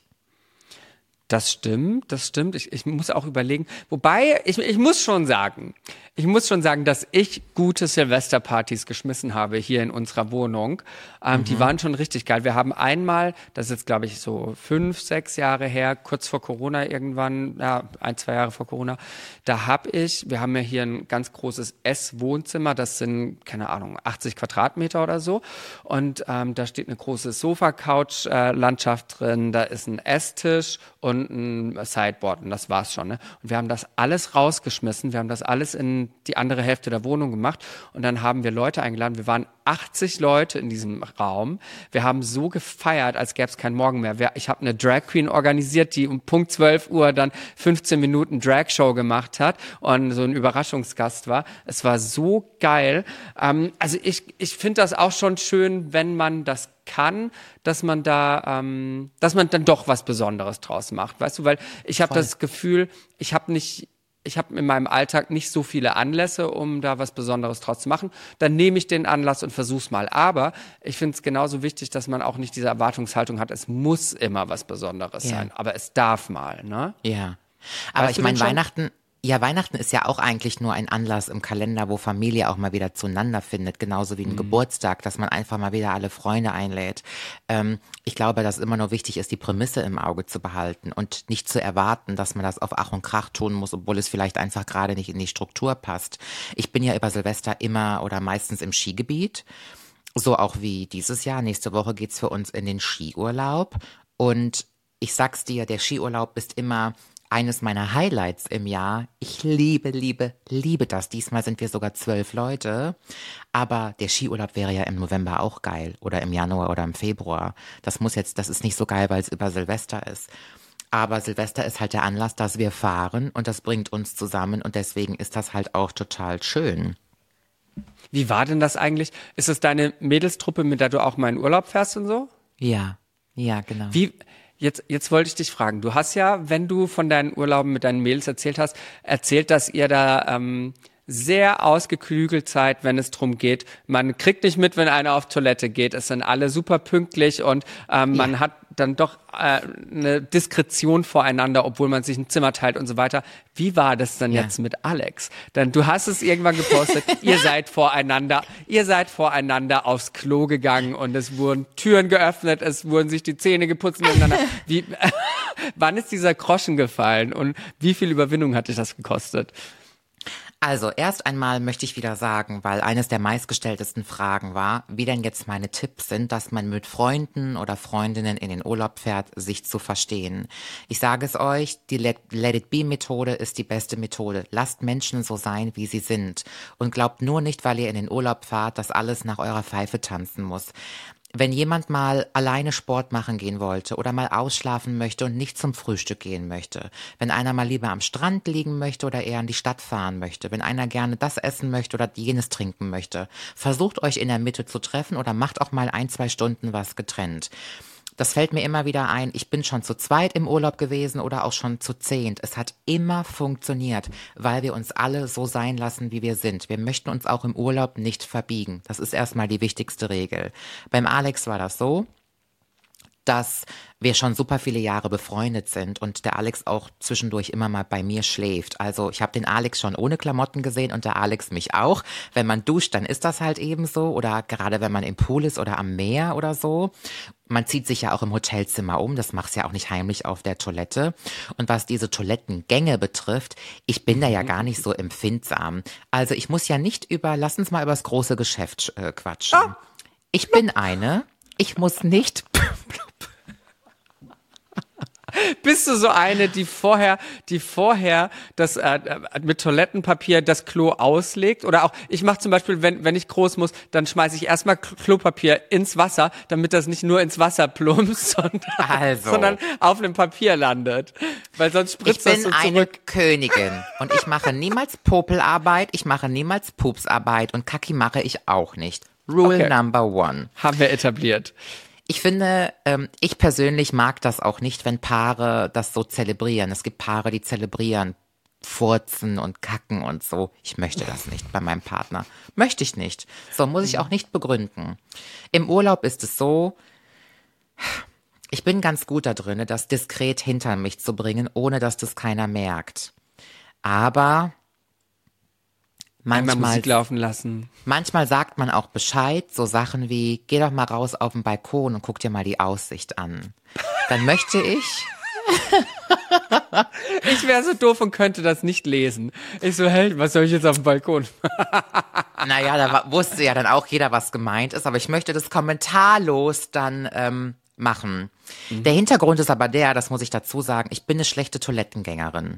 Das stimmt, das stimmt. Ich, ich muss auch überlegen. Wobei, ich, ich muss schon sagen, ich muss schon sagen, dass ich gute Silvesterpartys geschmissen habe hier in unserer Wohnung. Ähm, mhm. Die waren schon richtig geil. Wir haben einmal, das ist jetzt glaube ich so fünf, sechs Jahre her, kurz vor Corona irgendwann, ja, ein, zwei Jahre vor Corona, da habe ich, wir haben ja hier ein ganz großes Ess-Wohnzimmer, das sind, keine Ahnung, achtzig Quadratmeter oder so. Und ähm, da steht eine große Sofa-Couch-Landschaft drin, da ist ein Esstisch und ein Sideboard und das war's schon. Ne? Und wir haben das alles rausgeschmissen, wir haben das alles in die andere Hälfte der Wohnung gemacht und dann haben wir Leute eingeladen. Wir waren achtzig Leute in diesem Raum. Wir haben so gefeiert, als gäbe es keinen Morgen mehr. Wir, ich habe eine Drag Queen organisiert, die um Punkt zwölf Uhr dann fünfzehn Minuten Drag-Show gemacht hat und so ein Überraschungsgast war. Es war so geil. Ähm, also ich, ich finde das auch schon schön, wenn man das kann, dass man da, ähm, dass man dann doch was Besonderes draus macht, weißt du, weil ich habe das Gefühl, ich habe nicht, ich habe in meinem Alltag nicht so viele Anlässe, um da was Besonderes draus zu machen. Dann nehme ich den Anlass und versuch's mal. Aber ich finde es genauso wichtig, dass man auch nicht diese Erwartungshaltung hat, es muss immer was Besonderes ja. sein, aber es darf mal, ne? Ja. Aber weißt ich meine, Weihnachten, ja, Weihnachten ist ja auch eigentlich nur ein Anlass im Kalender, wo Familie auch mal wieder zueinander findet, genauso wie ein mhm. Geburtstag, dass man einfach mal wieder alle Freunde einlädt. Ähm, ich glaube, dass immer nur wichtig ist, die Prämisse im Auge zu behalten und nicht zu erwarten, dass man das auf Ach und Krach tun muss, obwohl es vielleicht einfach gerade nicht in die Struktur passt. Ich bin ja über Silvester immer oder meistens im Skigebiet, so auch wie dieses Jahr. Nächste Woche geht's für uns in den Skiurlaub und ich sag's dir, der Skiurlaub ist immer eines meiner Highlights im Jahr. Ich liebe, liebe, liebe das. Diesmal sind wir sogar zwölf Leute. Aber der Skiurlaub wäre ja im November auch geil. Oder im Januar oder im Februar. Das muss jetzt, das ist nicht so geil, weil es über Silvester ist. Aber Silvester ist halt der Anlass, dass wir fahren und das bringt uns zusammen und deswegen ist das halt auch total schön. Wie war denn das eigentlich? Ist es deine Mädelstruppe, mit der du auch mal in Urlaub fährst und so? Ja. Ja, genau. Wie, jetzt, jetzt wollte ich dich fragen, du hast ja, wenn du von deinen Urlauben mit deinen Mädels erzählt hast, erzählt, dass ihr da ähm, sehr ausgeklügelt seid, wenn es drum geht. Man kriegt nicht mit, wenn einer auf Toilette geht. Es sind alle super pünktlich und ähm, ja. man hat dann doch äh, eine Diskretion voreinander, obwohl man sich ein Zimmer teilt und so weiter. Wie war das denn ja. jetzt mit Alex? Denn du hast es irgendwann gepostet, ihr seid voreinander, ihr seid voreinander aufs Klo gegangen und es wurden Türen geöffnet, es wurden sich die Zähne geputzt miteinander. Wie, wann ist dieser Groschen gefallen und wie viel Überwindung hat dich das gekostet? Also erst einmal möchte ich wieder sagen, weil eines der meistgestelltesten Fragen war, wie denn jetzt meine Tipps sind, dass man mit Freunden oder Freundinnen in den Urlaub fährt, sich zu verstehen. Ich sage es euch, die Let, Let It Be Methode ist die beste Methode. Lasst Menschen so sein, wie sie sind. Und glaubt nur nicht, weil ihr in den Urlaub fahrt, dass alles nach eurer Pfeife tanzen muss. Wenn jemand mal alleine Sport machen gehen wollte oder mal ausschlafen möchte und nicht zum Frühstück gehen möchte, wenn einer mal lieber am Strand liegen möchte oder eher in die Stadt fahren möchte, wenn einer gerne das essen möchte oder jenes trinken möchte, versucht euch in der Mitte zu treffen oder macht auch mal ein, zwei Stunden was getrennt. Das fällt mir immer wieder ein. Ich bin schon zu zweit im Urlaub gewesen oder auch schon zu zehnt. Es hat immer funktioniert, weil wir uns alle so sein lassen, wie wir sind. Wir möchten uns auch im Urlaub nicht verbiegen. Das ist erstmal die wichtigste Regel. Beim Alex war das so, dass wir schon super viele Jahre befreundet sind und der Alex auch zwischendurch immer mal bei mir schläft. Also ich habe den Alex schon ohne Klamotten gesehen und der Alex mich auch. Wenn man duscht, dann ist das halt eben so oder gerade wenn man im Pool ist oder am Meer oder so. Man zieht sich ja auch im Hotelzimmer um, das mach's ja auch nicht heimlich auf der Toilette. Und was diese Toilettengänge betrifft, ich bin da ja gar nicht so empfindsam. Also ich muss ja nicht über, lass uns mal über das große Geschäft äh, quatschen. Oh. Ich bin eine, ich muss nicht... Bist du so eine, die vorher, die vorher das äh, mit Toilettenpapier das Klo auslegt? Oder auch, ich mache zum Beispiel, wenn wenn ich groß muss, dann schmeiße ich erstmal Klopapier ins Wasser, damit das nicht nur ins Wasser plumpst, sondern, also. sondern auf dem Papier landet. Weil sonst spritzt das so zurück. Ich bin eine Königin und ich mache niemals Popelarbeit, ich mache niemals Pupsarbeit und Kacki mache ich auch nicht. Rule okay. number one. Haben wir etabliert. Ich finde, ähm, ich persönlich mag das auch nicht, wenn Paare das so zelebrieren. Es gibt Paare, die zelebrieren, furzen und kacken und so. Ich möchte das nicht bei meinem Partner. Möchte ich nicht. So, muss ich auch nicht begründen. Im Urlaub ist es so, ich bin ganz gut da drin, das diskret hinter mich zu bringen, ohne dass das keiner merkt. Aber... Manchmal Musik laufen lassen. Manchmal sagt man auch Bescheid, so Sachen wie, geh doch mal raus auf den Balkon und guck dir mal die Aussicht an. Dann möchte ich... ich wäre so doof und könnte das nicht lesen. Ich so, hey, was soll ich jetzt auf dem Balkon? Naja, da war, wusste ja dann auch jeder, was gemeint ist, aber ich möchte das kommentarlos dann ähm, machen. Mhm. Der Hintergrund ist aber der, das muss ich dazu sagen, ich bin eine schlechte Toilettengängerin.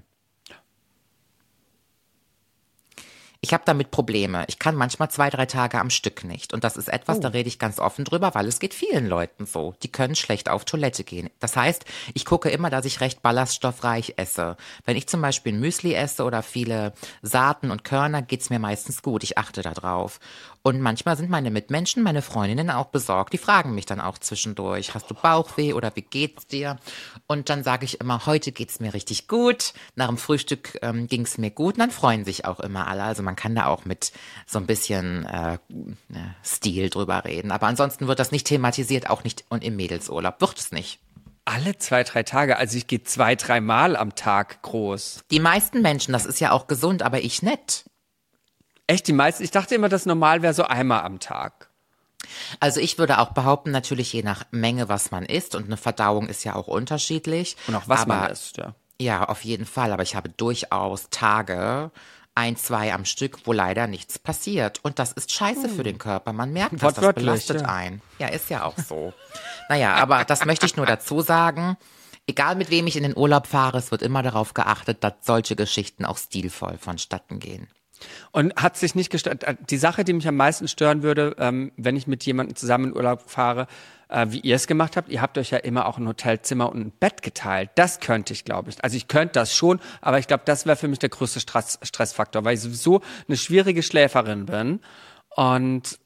Ich habe damit Probleme. Ich kann manchmal zwei, drei Tage am Stück nicht. Und das ist etwas, oh. da rede ich ganz offen drüber, weil es geht vielen Leuten so. Die können schlecht auf Toilette gehen. Das heißt, ich gucke immer, dass ich recht ballaststoffreich esse. Wenn ich zum Beispiel ein Müsli esse oder viele Saaten und Körner, geht's mir meistens gut. Ich achte da drauf. Und manchmal sind meine Mitmenschen, meine Freundinnen auch besorgt. Die fragen mich dann auch zwischendurch, hast du Bauchweh oder wie geht's dir? Und dann sage ich immer, heute geht's mir richtig gut. Nach dem Frühstück ähm, ging's mir gut. Und dann freuen sich auch immer alle. Also man kann da auch mit so ein bisschen äh, Stil drüber reden. Aber ansonsten wird das nicht thematisiert, auch nicht und im Mädelsurlaub wird es nicht. Alle zwei, drei Tage? Also ich gehe zwei, drei Mal am Tag groß. Die meisten Menschen, das ist ja auch gesund, aber ich nicht. Echt, die meisten? Ich dachte immer, das normal wäre so einmal am Tag. Also ich würde auch behaupten, natürlich je nach Menge, was man isst. Und eine Verdauung ist ja auch unterschiedlich. Und auch was aber, man isst, ja. Ja, auf jeden Fall. Aber ich habe durchaus Tage, ein, zwei am Stück, wo leider nichts passiert. Und das ist scheiße hm. für den Körper. Man merkt, dass das belastet ja. ein. Ja, ist ja auch so. Naja, aber das möchte ich nur dazu sagen. Egal mit wem ich in den Urlaub fahre, es wird immer darauf geachtet, dass solche Geschichten auch stilvoll vonstatten gehen. Und hat sich nicht gestört, die Sache, die mich am meisten stören würde, ähm, wenn ich mit jemandem zusammen in Urlaub fahre, äh, wie ihr es gemacht habt, ihr habt euch ja immer auch ein Hotelzimmer und ein Bett geteilt. Das könnte ich, glaube ich. Also ich könnte das schon, aber ich glaube, das wäre für mich der größte Stress, Stressfaktor, weil ich sowieso eine schwierige Schläferin bin und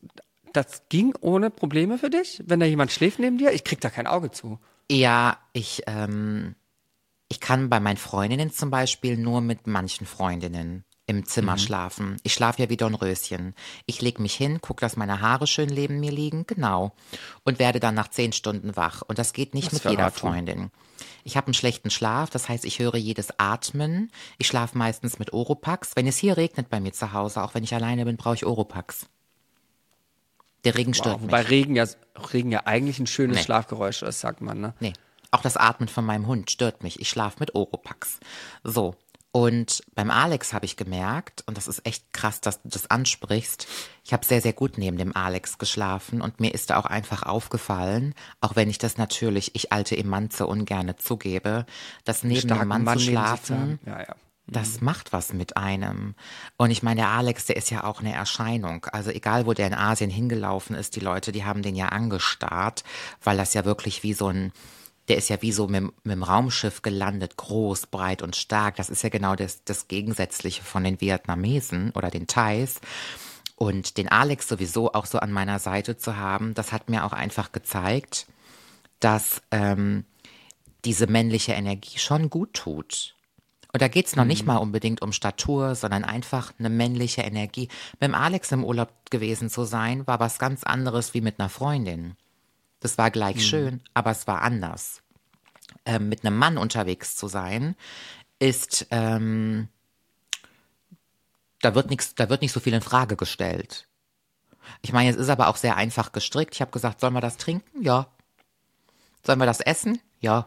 das ging ohne Probleme für dich, wenn da jemand schläft neben dir? Ich krieg da kein Auge zu. Ja, ich, ähm, ich kann bei meinen Freundinnen zum Beispiel nur mit manchen Freundinnen im Zimmer mhm. schlafen. Ich schlafe ja wie Dornröschen. Ich lege mich hin, gucke, dass meine Haare schön neben mir liegen, genau. Und werde dann nach zehn Stunden wach. Und das geht nicht Was mit jeder Atmen. Freundin. Ich habe einen schlechten Schlaf, das heißt, ich höre jedes Atmen. Ich schlafe meistens mit Oropax. Wenn es hier regnet bei mir zu Hause, auch wenn ich alleine bin, brauche ich Oropax. Der Regen stört wow, mich. Wobei Regen ja, Regen ja eigentlich ein schönes nee. Schlafgeräusch ist, sagt man, ne? Nee, auch das Atmen von meinem Hund stört mich. Ich schlafe mit Oropax. So, und beim Alex habe ich gemerkt, und das ist echt krass, dass du das ansprichst, ich habe sehr, sehr gut neben dem Alex geschlafen und mir ist da auch einfach aufgefallen, auch wenn ich das natürlich, ich alte Emanze ungerne zugebe, dass neben dem Mann, Mann zu schlafen, zu ja, ja. das macht was mit einem. Und ich meine, der Alex, der ist ja auch eine Erscheinung. Also egal, wo der in Asien hingelaufen ist, die Leute, die haben den ja angestarrt, weil das ja wirklich wie so ein, der ist ja wie so mit, mit dem Raumschiff gelandet, groß, breit und stark. Das ist ja genau das, das Gegensätzliche von den Vietnamesen oder den Thais. Und den Alex sowieso auch so an meiner Seite zu haben, das hat mir auch einfach gezeigt, dass ähm, diese männliche Energie schon gut tut. Und da geht's noch mhm. nicht mal unbedingt um Statur, sondern einfach eine männliche Energie. Mit dem Alex im Urlaub gewesen zu sein, war was ganz anderes wie mit einer Freundin. Das war gleich mhm. schön, aber es war anders. Ähm, mit einem Mann unterwegs zu sein, ist, ähm, da wird nichts, da wird nicht so viel in Frage gestellt. Ich meine, es ist aber auch sehr einfach gestrickt. Ich habe gesagt, sollen wir das trinken? Ja. Sollen wir das essen? Ja.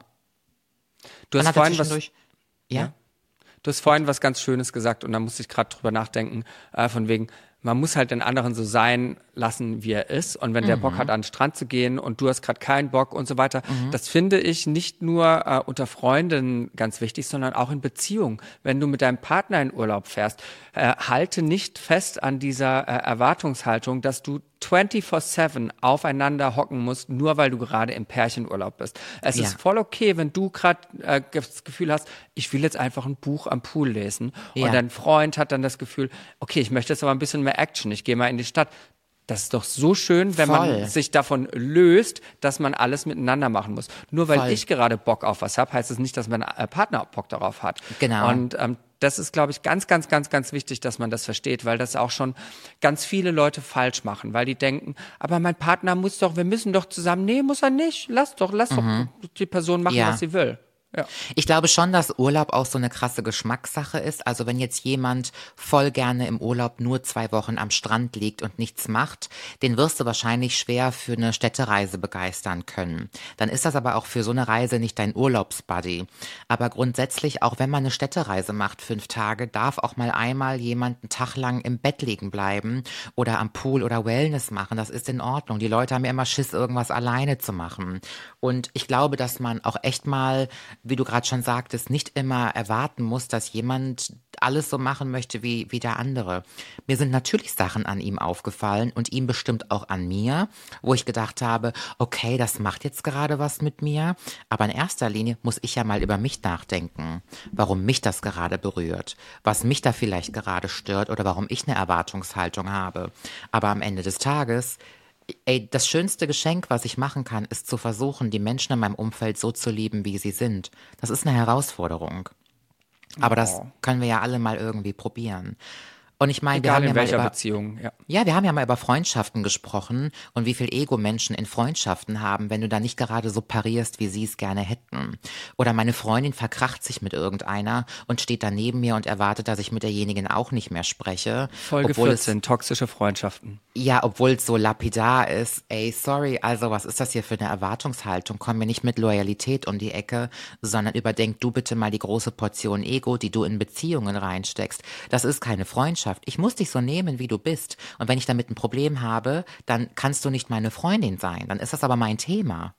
Du hast vorhin was... Ja? ja. Du hast vorhin was ganz Schönes gesagt und da musste ich gerade drüber nachdenken, äh, von wegen, man muss halt den anderen so sein lassen, wie er ist. Und wenn der mhm. Bock hat, an den Strand zu gehen und du hast gerade keinen Bock und so weiter, mhm. das finde ich nicht nur äh, unter Freunden ganz wichtig, sondern auch in Beziehungen. Wenn du mit deinem Partner in Urlaub fährst, äh, halte nicht fest an dieser äh, Erwartungshaltung, dass du vierundzwanzig sieben aufeinander hocken musst, nur weil du gerade im Pärchenurlaub bist. Es Ja. ist voll okay, wenn du gerade äh, das Gefühl hast, ich will jetzt einfach ein Buch am Pool lesen Ja. und dein Freund hat dann das Gefühl, okay, ich möchte jetzt aber ein bisschen mehr Action, ich gehe mal in die Stadt. Das ist doch so schön, wenn Voll. man sich davon löst, dass man alles miteinander machen muss. Nur weil Voll. ich gerade Bock auf was habe, heißt es nicht, dass mein äh, Partner auch Bock darauf hat. Genau. Und ähm, das ist, glaube ich, ganz, ganz, ganz, ganz wichtig, dass man das versteht, weil das auch schon ganz viele Leute falsch machen, weil die denken, aber mein Partner muss doch, wir müssen doch zusammen. Nee, muss er nicht. Lass doch, lass Mhm. doch die Person machen, Ja. was sie will. Ja. Ich glaube schon, dass Urlaub auch so eine krasse Geschmackssache ist. Also wenn jetzt jemand voll gerne im Urlaub nur zwei Wochen am Strand liegt und nichts macht, den wirst du wahrscheinlich schwer für eine Städtereise begeistern können. Dann ist das aber auch für so eine Reise nicht dein Urlaubsbuddy. Aber grundsätzlich, auch wenn man eine Städtereise macht, fünf Tage, darf auch mal einmal jemand einen Tag lang im Bett liegen bleiben oder am Pool oder Wellness machen. Das ist in Ordnung. Die Leute haben ja immer Schiss, irgendwas alleine zu machen. Und ich glaube, dass man auch echt mal, wie du gerade schon sagtest, nicht immer erwarten muss, dass jemand alles so machen möchte wie, wie der andere. Mir sind natürlich Sachen an ihm aufgefallen und ihm bestimmt auch an mir, wo ich gedacht habe, okay, das macht jetzt gerade was mit mir, aber in erster Linie muss ich ja mal über mich nachdenken, warum mich das gerade berührt, was mich da vielleicht gerade stört oder warum ich eine Erwartungshaltung habe. Aber am Ende des Tages, ey, das schönste Geschenk, was ich machen kann, ist zu versuchen, die Menschen in meinem Umfeld so zu lieben, wie sie sind. Das ist eine Herausforderung. Aber das können wir ja alle mal irgendwie probieren. Und ich meine, wir Egal haben in ja mal welcher über, Beziehung, ja. ja, wir haben ja mal über Freundschaften gesprochen und wie viel Ego Menschen in Freundschaften haben, wenn du da nicht gerade so parierst, wie sie es gerne hätten. Oder meine Freundin verkracht sich mit irgendeiner und steht da neben mir und erwartet, dass ich mit derjenigen auch nicht mehr spreche. Folge obwohl vierzehn, es, toxische Freundschaften. ja, obwohl es so lapidar ist. Ey, sorry, also was ist das hier für eine Erwartungshaltung? Komm mir nicht mit Loyalität um die Ecke, sondern überdenk du bitte mal die große Portion Ego, die du in Beziehungen reinsteckst. Das ist keine Freundschaft. Ich muss dich so nehmen, wie du bist. Und wenn ich damit ein Problem habe, dann kannst du nicht meine Freundin sein. Dann ist das aber mein Thema.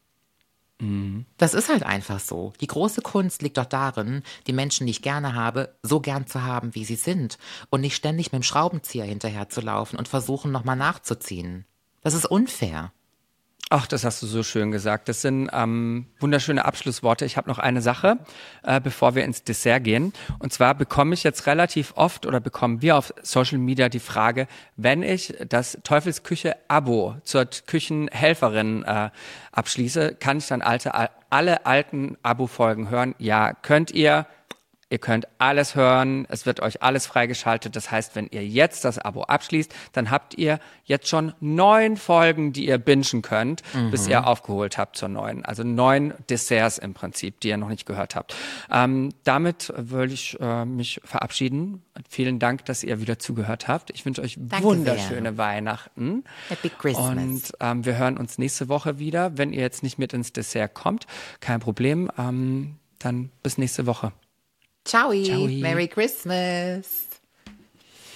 Mhm. Das ist halt einfach so. Die große Kunst liegt doch darin, die Menschen, die ich gerne habe, so gern zu haben, wie sie sind. Und nicht ständig mit dem Schraubenzieher hinterher zu laufen und versuchen, nochmal nachzuziehen. Das ist unfair. Ach, das hast du so schön gesagt. Das sind ähm, wunderschöne Abschlussworte. Ich habe noch eine Sache, äh, bevor wir ins Dessert gehen. Und zwar bekomme ich jetzt relativ oft oder bekommen wir auf Social Media die Frage, wenn ich das Teufelsküche-Abo zur Küchenhelferin äh, abschließe, kann ich dann alte, alle alten Abo-Folgen hören? Ja, könnt ihr. Ihr könnt alles hören, es wird euch alles freigeschaltet. Das heißt, wenn ihr jetzt das Abo abschließt, dann habt ihr jetzt schon neun Folgen, die ihr bingen könnt, mhm. bis ihr aufgeholt habt zur neuen. Also neun Desserts im Prinzip, die ihr noch nicht gehört habt. Ähm, damit würde ich äh, mich verabschieden. Vielen Dank, dass ihr wieder zugehört habt. Ich wünsche euch Danke wunderschöne sehr. Weihnachten. Happy Christmas. Und ähm, wir hören uns nächste Woche wieder. Wenn ihr jetzt nicht mit ins Dessert kommt, kein Problem. Ähm, dann bis nächste Woche. Ciao. Ciao. Merry Christmas.